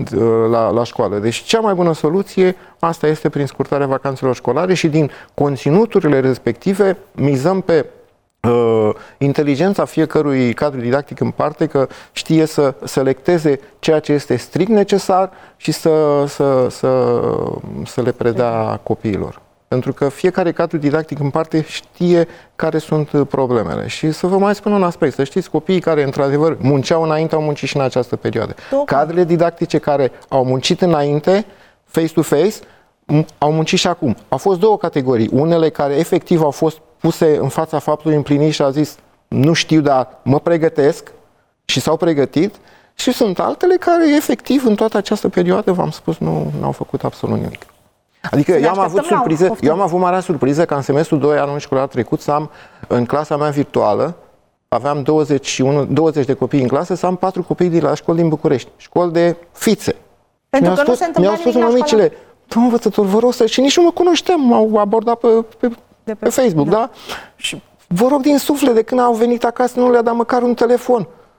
S4: la, la școală. Deci cea mai bună soluție asta este prin scurtarea vacanțelor școlare și din conținuturile respective mizăm pe uh, inteligența fiecărui cadru didactic în parte, că știe să selecteze ceea ce este strict necesar și să, să, să, să le predea copiilor. Pentru că fiecare cadru didactic în parte știe care sunt problemele. Și să vă mai spun un aspect, să știți, copiii care într-adevăr munceau înainte, au muncit și în această perioadă. Cadrele didactice care au muncit înainte, face-to-face, au muncit și acum. Au fost două categorii. Unele care efectiv au fost puse în fața faptului împlinit și au zis, nu știu, dar mă pregătesc și s-au pregătit. Și sunt altele care efectiv în toată această perioadă, v-am spus, nu au făcut absolut nimic. Adică eu am avut surpriză, eu am avut marea surpriză ca în semestrul doi anul școlar trecut să am în clasa mea virtuală, aveam douăzeci și unu, douăzeci de copii în clasă, să am patru copii de la școli din București, școli de fițe.
S3: Pentru că nu se întâmplă nimic la școală. Mi-au spus mămicile,
S4: domnul învățător, vă rog să... Și nici nu mă cunoșteam, m-au abordat pe, pe, pe, pe Facebook, da. da? Și vă rog din suflet, de când au venit acasă, nu le-a dat măcar un telefon.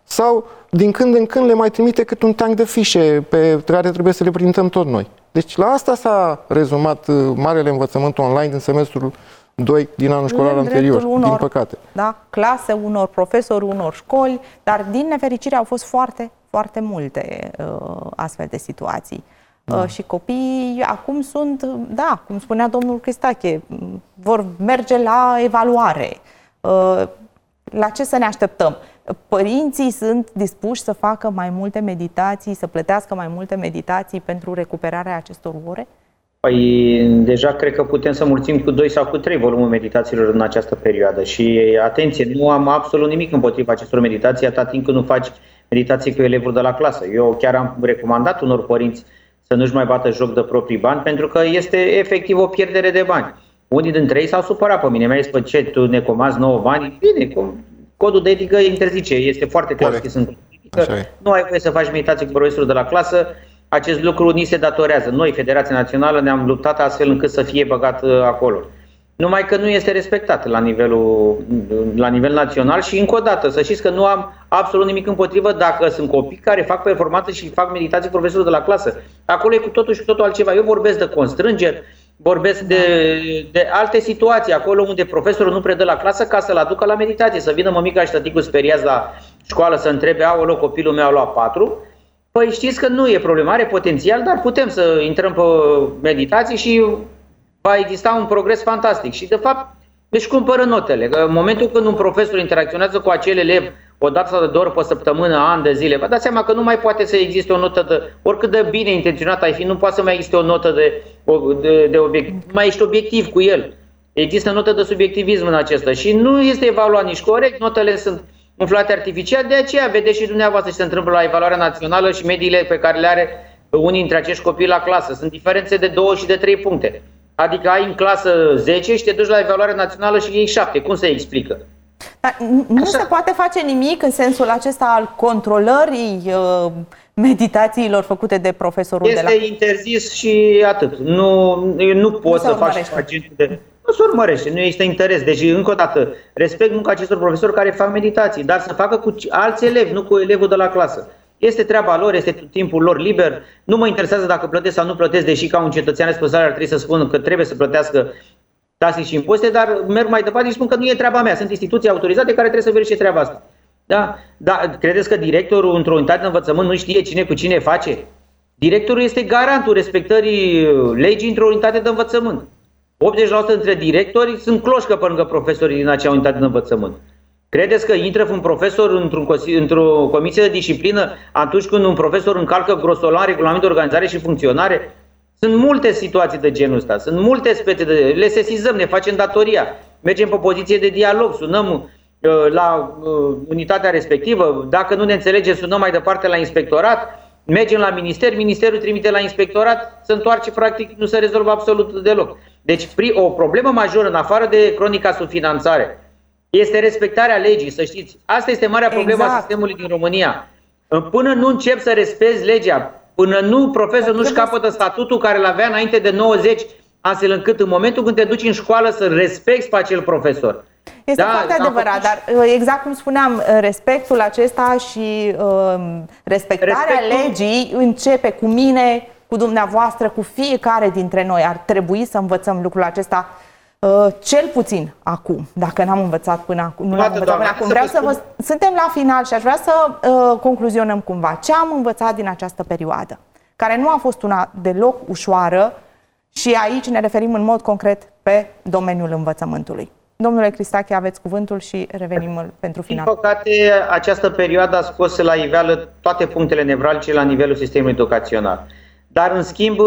S4: sau din când în când le mai trimite cât un tank de fișe pe care trebuie să le printăm tot noi. Deci la asta s-a rezumat marele învățământ online din semestrul doi din anul școlar anterior,
S3: unor,
S4: din păcate.
S3: Da, clase, unor profesori, unor școli, dar din nefericire au fost foarte, foarte multe uh, astfel de situații. Da. Uh, și copiii acum sunt, da, cum spunea domnul Cristache, vor merge la evaluare. Uh, la ce să ne așteptăm? Părinții sunt dispuși să facă mai multe meditații, să plătească mai multe meditații pentru recuperarea acestor ore?
S5: Păi, deja cred că putem să mulțim cu doi sau cu trei volumul meditațiilor în această perioadă. Și, atenție, nu am absolut nimic împotriva acestor meditații atât timp când nu faci meditații cu elevul de la clasă. Eu chiar am recomandat unor părinți să nu-și mai bată joc de proprii bani, pentru că este efectiv o pierdere de bani. Unii dintre ei s-au supărat pe mine, mi-a zis, ce, tu ne comanzi nouă bani? Bine, codul de etică interzice, este foarte clar scris în codul de etică. Nu ai voie să faci meditații cu profesorul de la clasă. Acest lucru ni se datorează. Noi, Federația Națională, ne-am luptat astfel încât să fie băgat acolo. Numai că nu este respectat la nivelul, la nivel național și, încă o dată, să știți că nu am absolut nimic împotrivă dacă sunt copii care fac performanță și fac meditații cu profesorul de la clasă. Acolo e cu totul și cu totul altceva. Eu vorbesc de constrângeri, vorbesc de, de alte situații, acolo unde profesorul nu predă la clasă ca să-l aducă la meditație, să vină mămica și tăticul speriați la școală să întrebe, aoleu, copilul meu a luat patru. Păi știți că nu e problemă, are potențial, dar putem să intrăm pe meditații și va exista un progres fantastic. Și de fapt își cumpără notele. În momentul când un profesor interacționează cu acel elev o dată sau de două ori pe săptămână, ani de zile, vă dați seama că nu mai poate să existe o notă de, oricât de bine intenționat ai fi, nu poate să mai existe o notă de, de, de obiectiv. Mai ești obiectiv cu el. Există notă de subiectivism în acesta și nu este evaluat nici corect, notele sunt umflate artificial, de aceea vedeți și dumneavoastră ce se întâmplă la evaluarea națională și mediile pe care le are unii dintre acești copii la clasă. Sunt diferențe de două și de trei puncte. Adică ai în clasă zece și te duci la evaluarea națională și iei șapte. Cum se explică?
S3: Dar nu Așa. se poate face nimic în sensul acesta al controlării uh, meditațiilor făcute de profesorul
S5: este
S3: de la...
S5: Este interzis și atât. Nu, nu poți să faci agentul de... Nu se urmărește, nu există interes. Deci, încă o dată, respect munca acestor profesori care fac meditații, dar să facă cu alți elevi, nu cu elevul de la clasă. Este treaba lor, este timpul lor liber. Nu mă interesează dacă plătesc sau nu plătesc, deși ca un cetățean responsabil ar trebui să spun că trebuie să plătească taxe și impozite, dar merg mai departe și spun că nu e treaba mea. Sunt instituții autorizate care trebuie să verifice treaba asta. Da? Da, credeți că directorul într-o unitate de învățământ nu știe cine cu cine face? Directorul este garantul respectării legii într-o unitate de învățământ. optzeci la sută dintre directori sunt cloșcă pe lângă profesorii din acea unitate de învățământ. Credeți că intră un profesor într-un, într-o comisie de disciplină atunci când un profesor încalcă grosolan regulamentul de organizare și funcționare? Sunt multe situații de genul ăsta, sunt multe spețe de... Le sesizăm, ne facem datoria, mergem pe poziție de dialog, sunăm uh, la uh, unitatea respectivă, dacă nu ne înțelegem, sunăm mai departe la inspectorat, mergem la minister, ministerul trimite la inspectorat, se întoarce, practic nu se rezolvă absolut deloc. Deci o problemă majoră, în afară de cronica subfinanțare, este respectarea legii, să știți. Asta este marea problemă exact. a sistemului din România. Până nu încep să respecti legea, până nu profesorul nu-și capătă statutul care l-avea înainte de nouăzeci, astfel încât în momentul când te duci în școală să respecti pe acel profesor.
S3: Este da, foarte adevărat, dar exact cum spuneam, respectul acesta și uh, respectarea respectul... legii începe cu mine, cu dumneavoastră, cu fiecare dintre noi. Ar trebui să învățăm lucrul acesta uh, cel puțin acum, dacă n-am învățat până acum. Nu l-am învățat până acum. Vreau să vă... Suntem la final și aș vrea să uh, concluzionăm cumva. Ce am învățat din această perioadă, care nu a fost una deloc ușoară și aici ne referim în mod concret pe domeniul învățământului. Domnule Cristache, aveți cuvântul și revenim pentru final.
S5: Din păcate, această perioadă a scos la iveală toate punctele nevralgice la nivelul sistemului educațional. Dar, în schimb,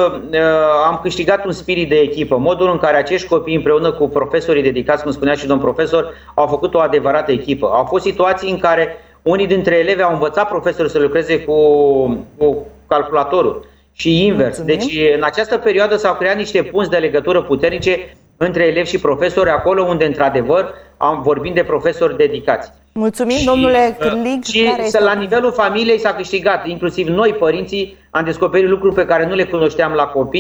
S5: am câștigat un spirit de echipă. Modul în care acești copii, împreună cu profesorii dedicați, cum spunea și domn profesor, au făcut o adevărată echipă. Au fost situații în care unii dintre elevi au învățat profesorul să lucreze cu, cu calculatorul și invers. Mulțumim. Deci, în această perioadă s-au creat niște punți de legătură puternice între elevi și profesori, acolo unde, într-adevăr, am vorbit de profesori dedicați.
S3: Mulțumim, și, domnule Cârlig.
S5: Și care la nivelul familiei s-a câștigat, inclusiv noi, părinții, am descoperit lucruri pe care nu le cunoșteam la copii,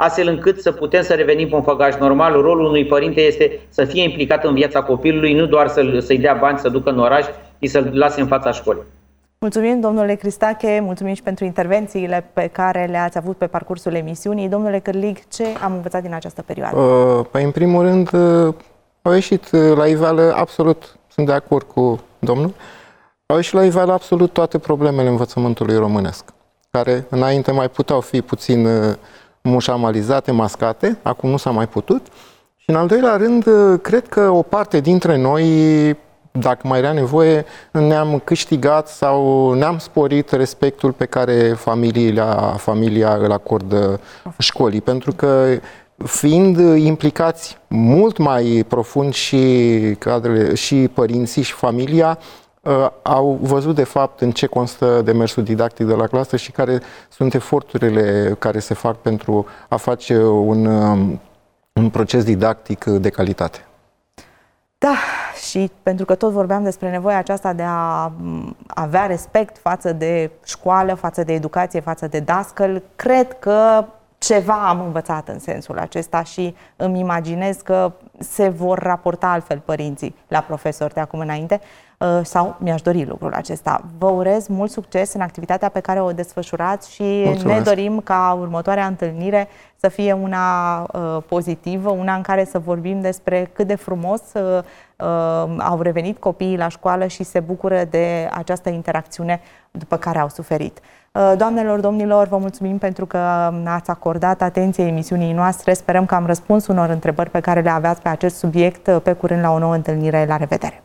S5: astfel încât să putem să revenim pe un făgaș normal. Rolul unui părinte este să fie implicat în viața copilului, nu doar să, să-i dea bani să ducă în oraș, ci să-l lase în fața școlii.
S3: Mulțumim, domnule Cristache, mulțumim și pentru intervențiile pe care le-ați avut pe parcursul emisiunii. Domnule Cârlig, ce am învățat din această perioadă?
S4: Uh, păi, în primul rând, uh, au ieșit la iveală, absolut, sunt de acord cu domnul, au ieșit la iveală absolut toate problemele învățământului românesc, care înainte mai puteau fi puțin uh, mușamalizate, mascate, acum nu s-a mai putut. Și în al doilea rând, uh, cred că o parte dintre noi, dacă mai era nevoie, ne-am câștigat sau ne-am sporit respectul pe care familia, familia îl acordă școlii. Pentru că fiind implicați mult mai profund și cadrele, și părinții și familia, au văzut de fapt în ce constă demersul didactic de la clasă și care sunt eforturile care se fac pentru a face un, un proces didactic de calitate.
S3: Da, și pentru că tot vorbeam despre nevoia aceasta de a avea respect față de școală, față de educație, față de dascăl, cred că ceva am învățat în sensul acesta și îmi imaginez că se vor raporta altfel părinții la profesori de acum înainte, sau mi-aș dori lucrul acesta. Vă urez mult succes în activitatea pe care o desfășurați și Mulțumesc. Ne dorim ca următoarea întâlnire să fie una uh, pozitivă, una în care să vorbim despre cât de frumos uh, uh, au revenit copiii la școală și se bucură de această interacțiune după care au suferit. Uh, doamnelor, domnilor, vă mulțumim pentru că ați acordat atenție emisiunii noastre. Sperăm că am răspuns unor întrebări pe care le aveați pe acest subiect. Pe curând la o nouă întâlnire. La revedere!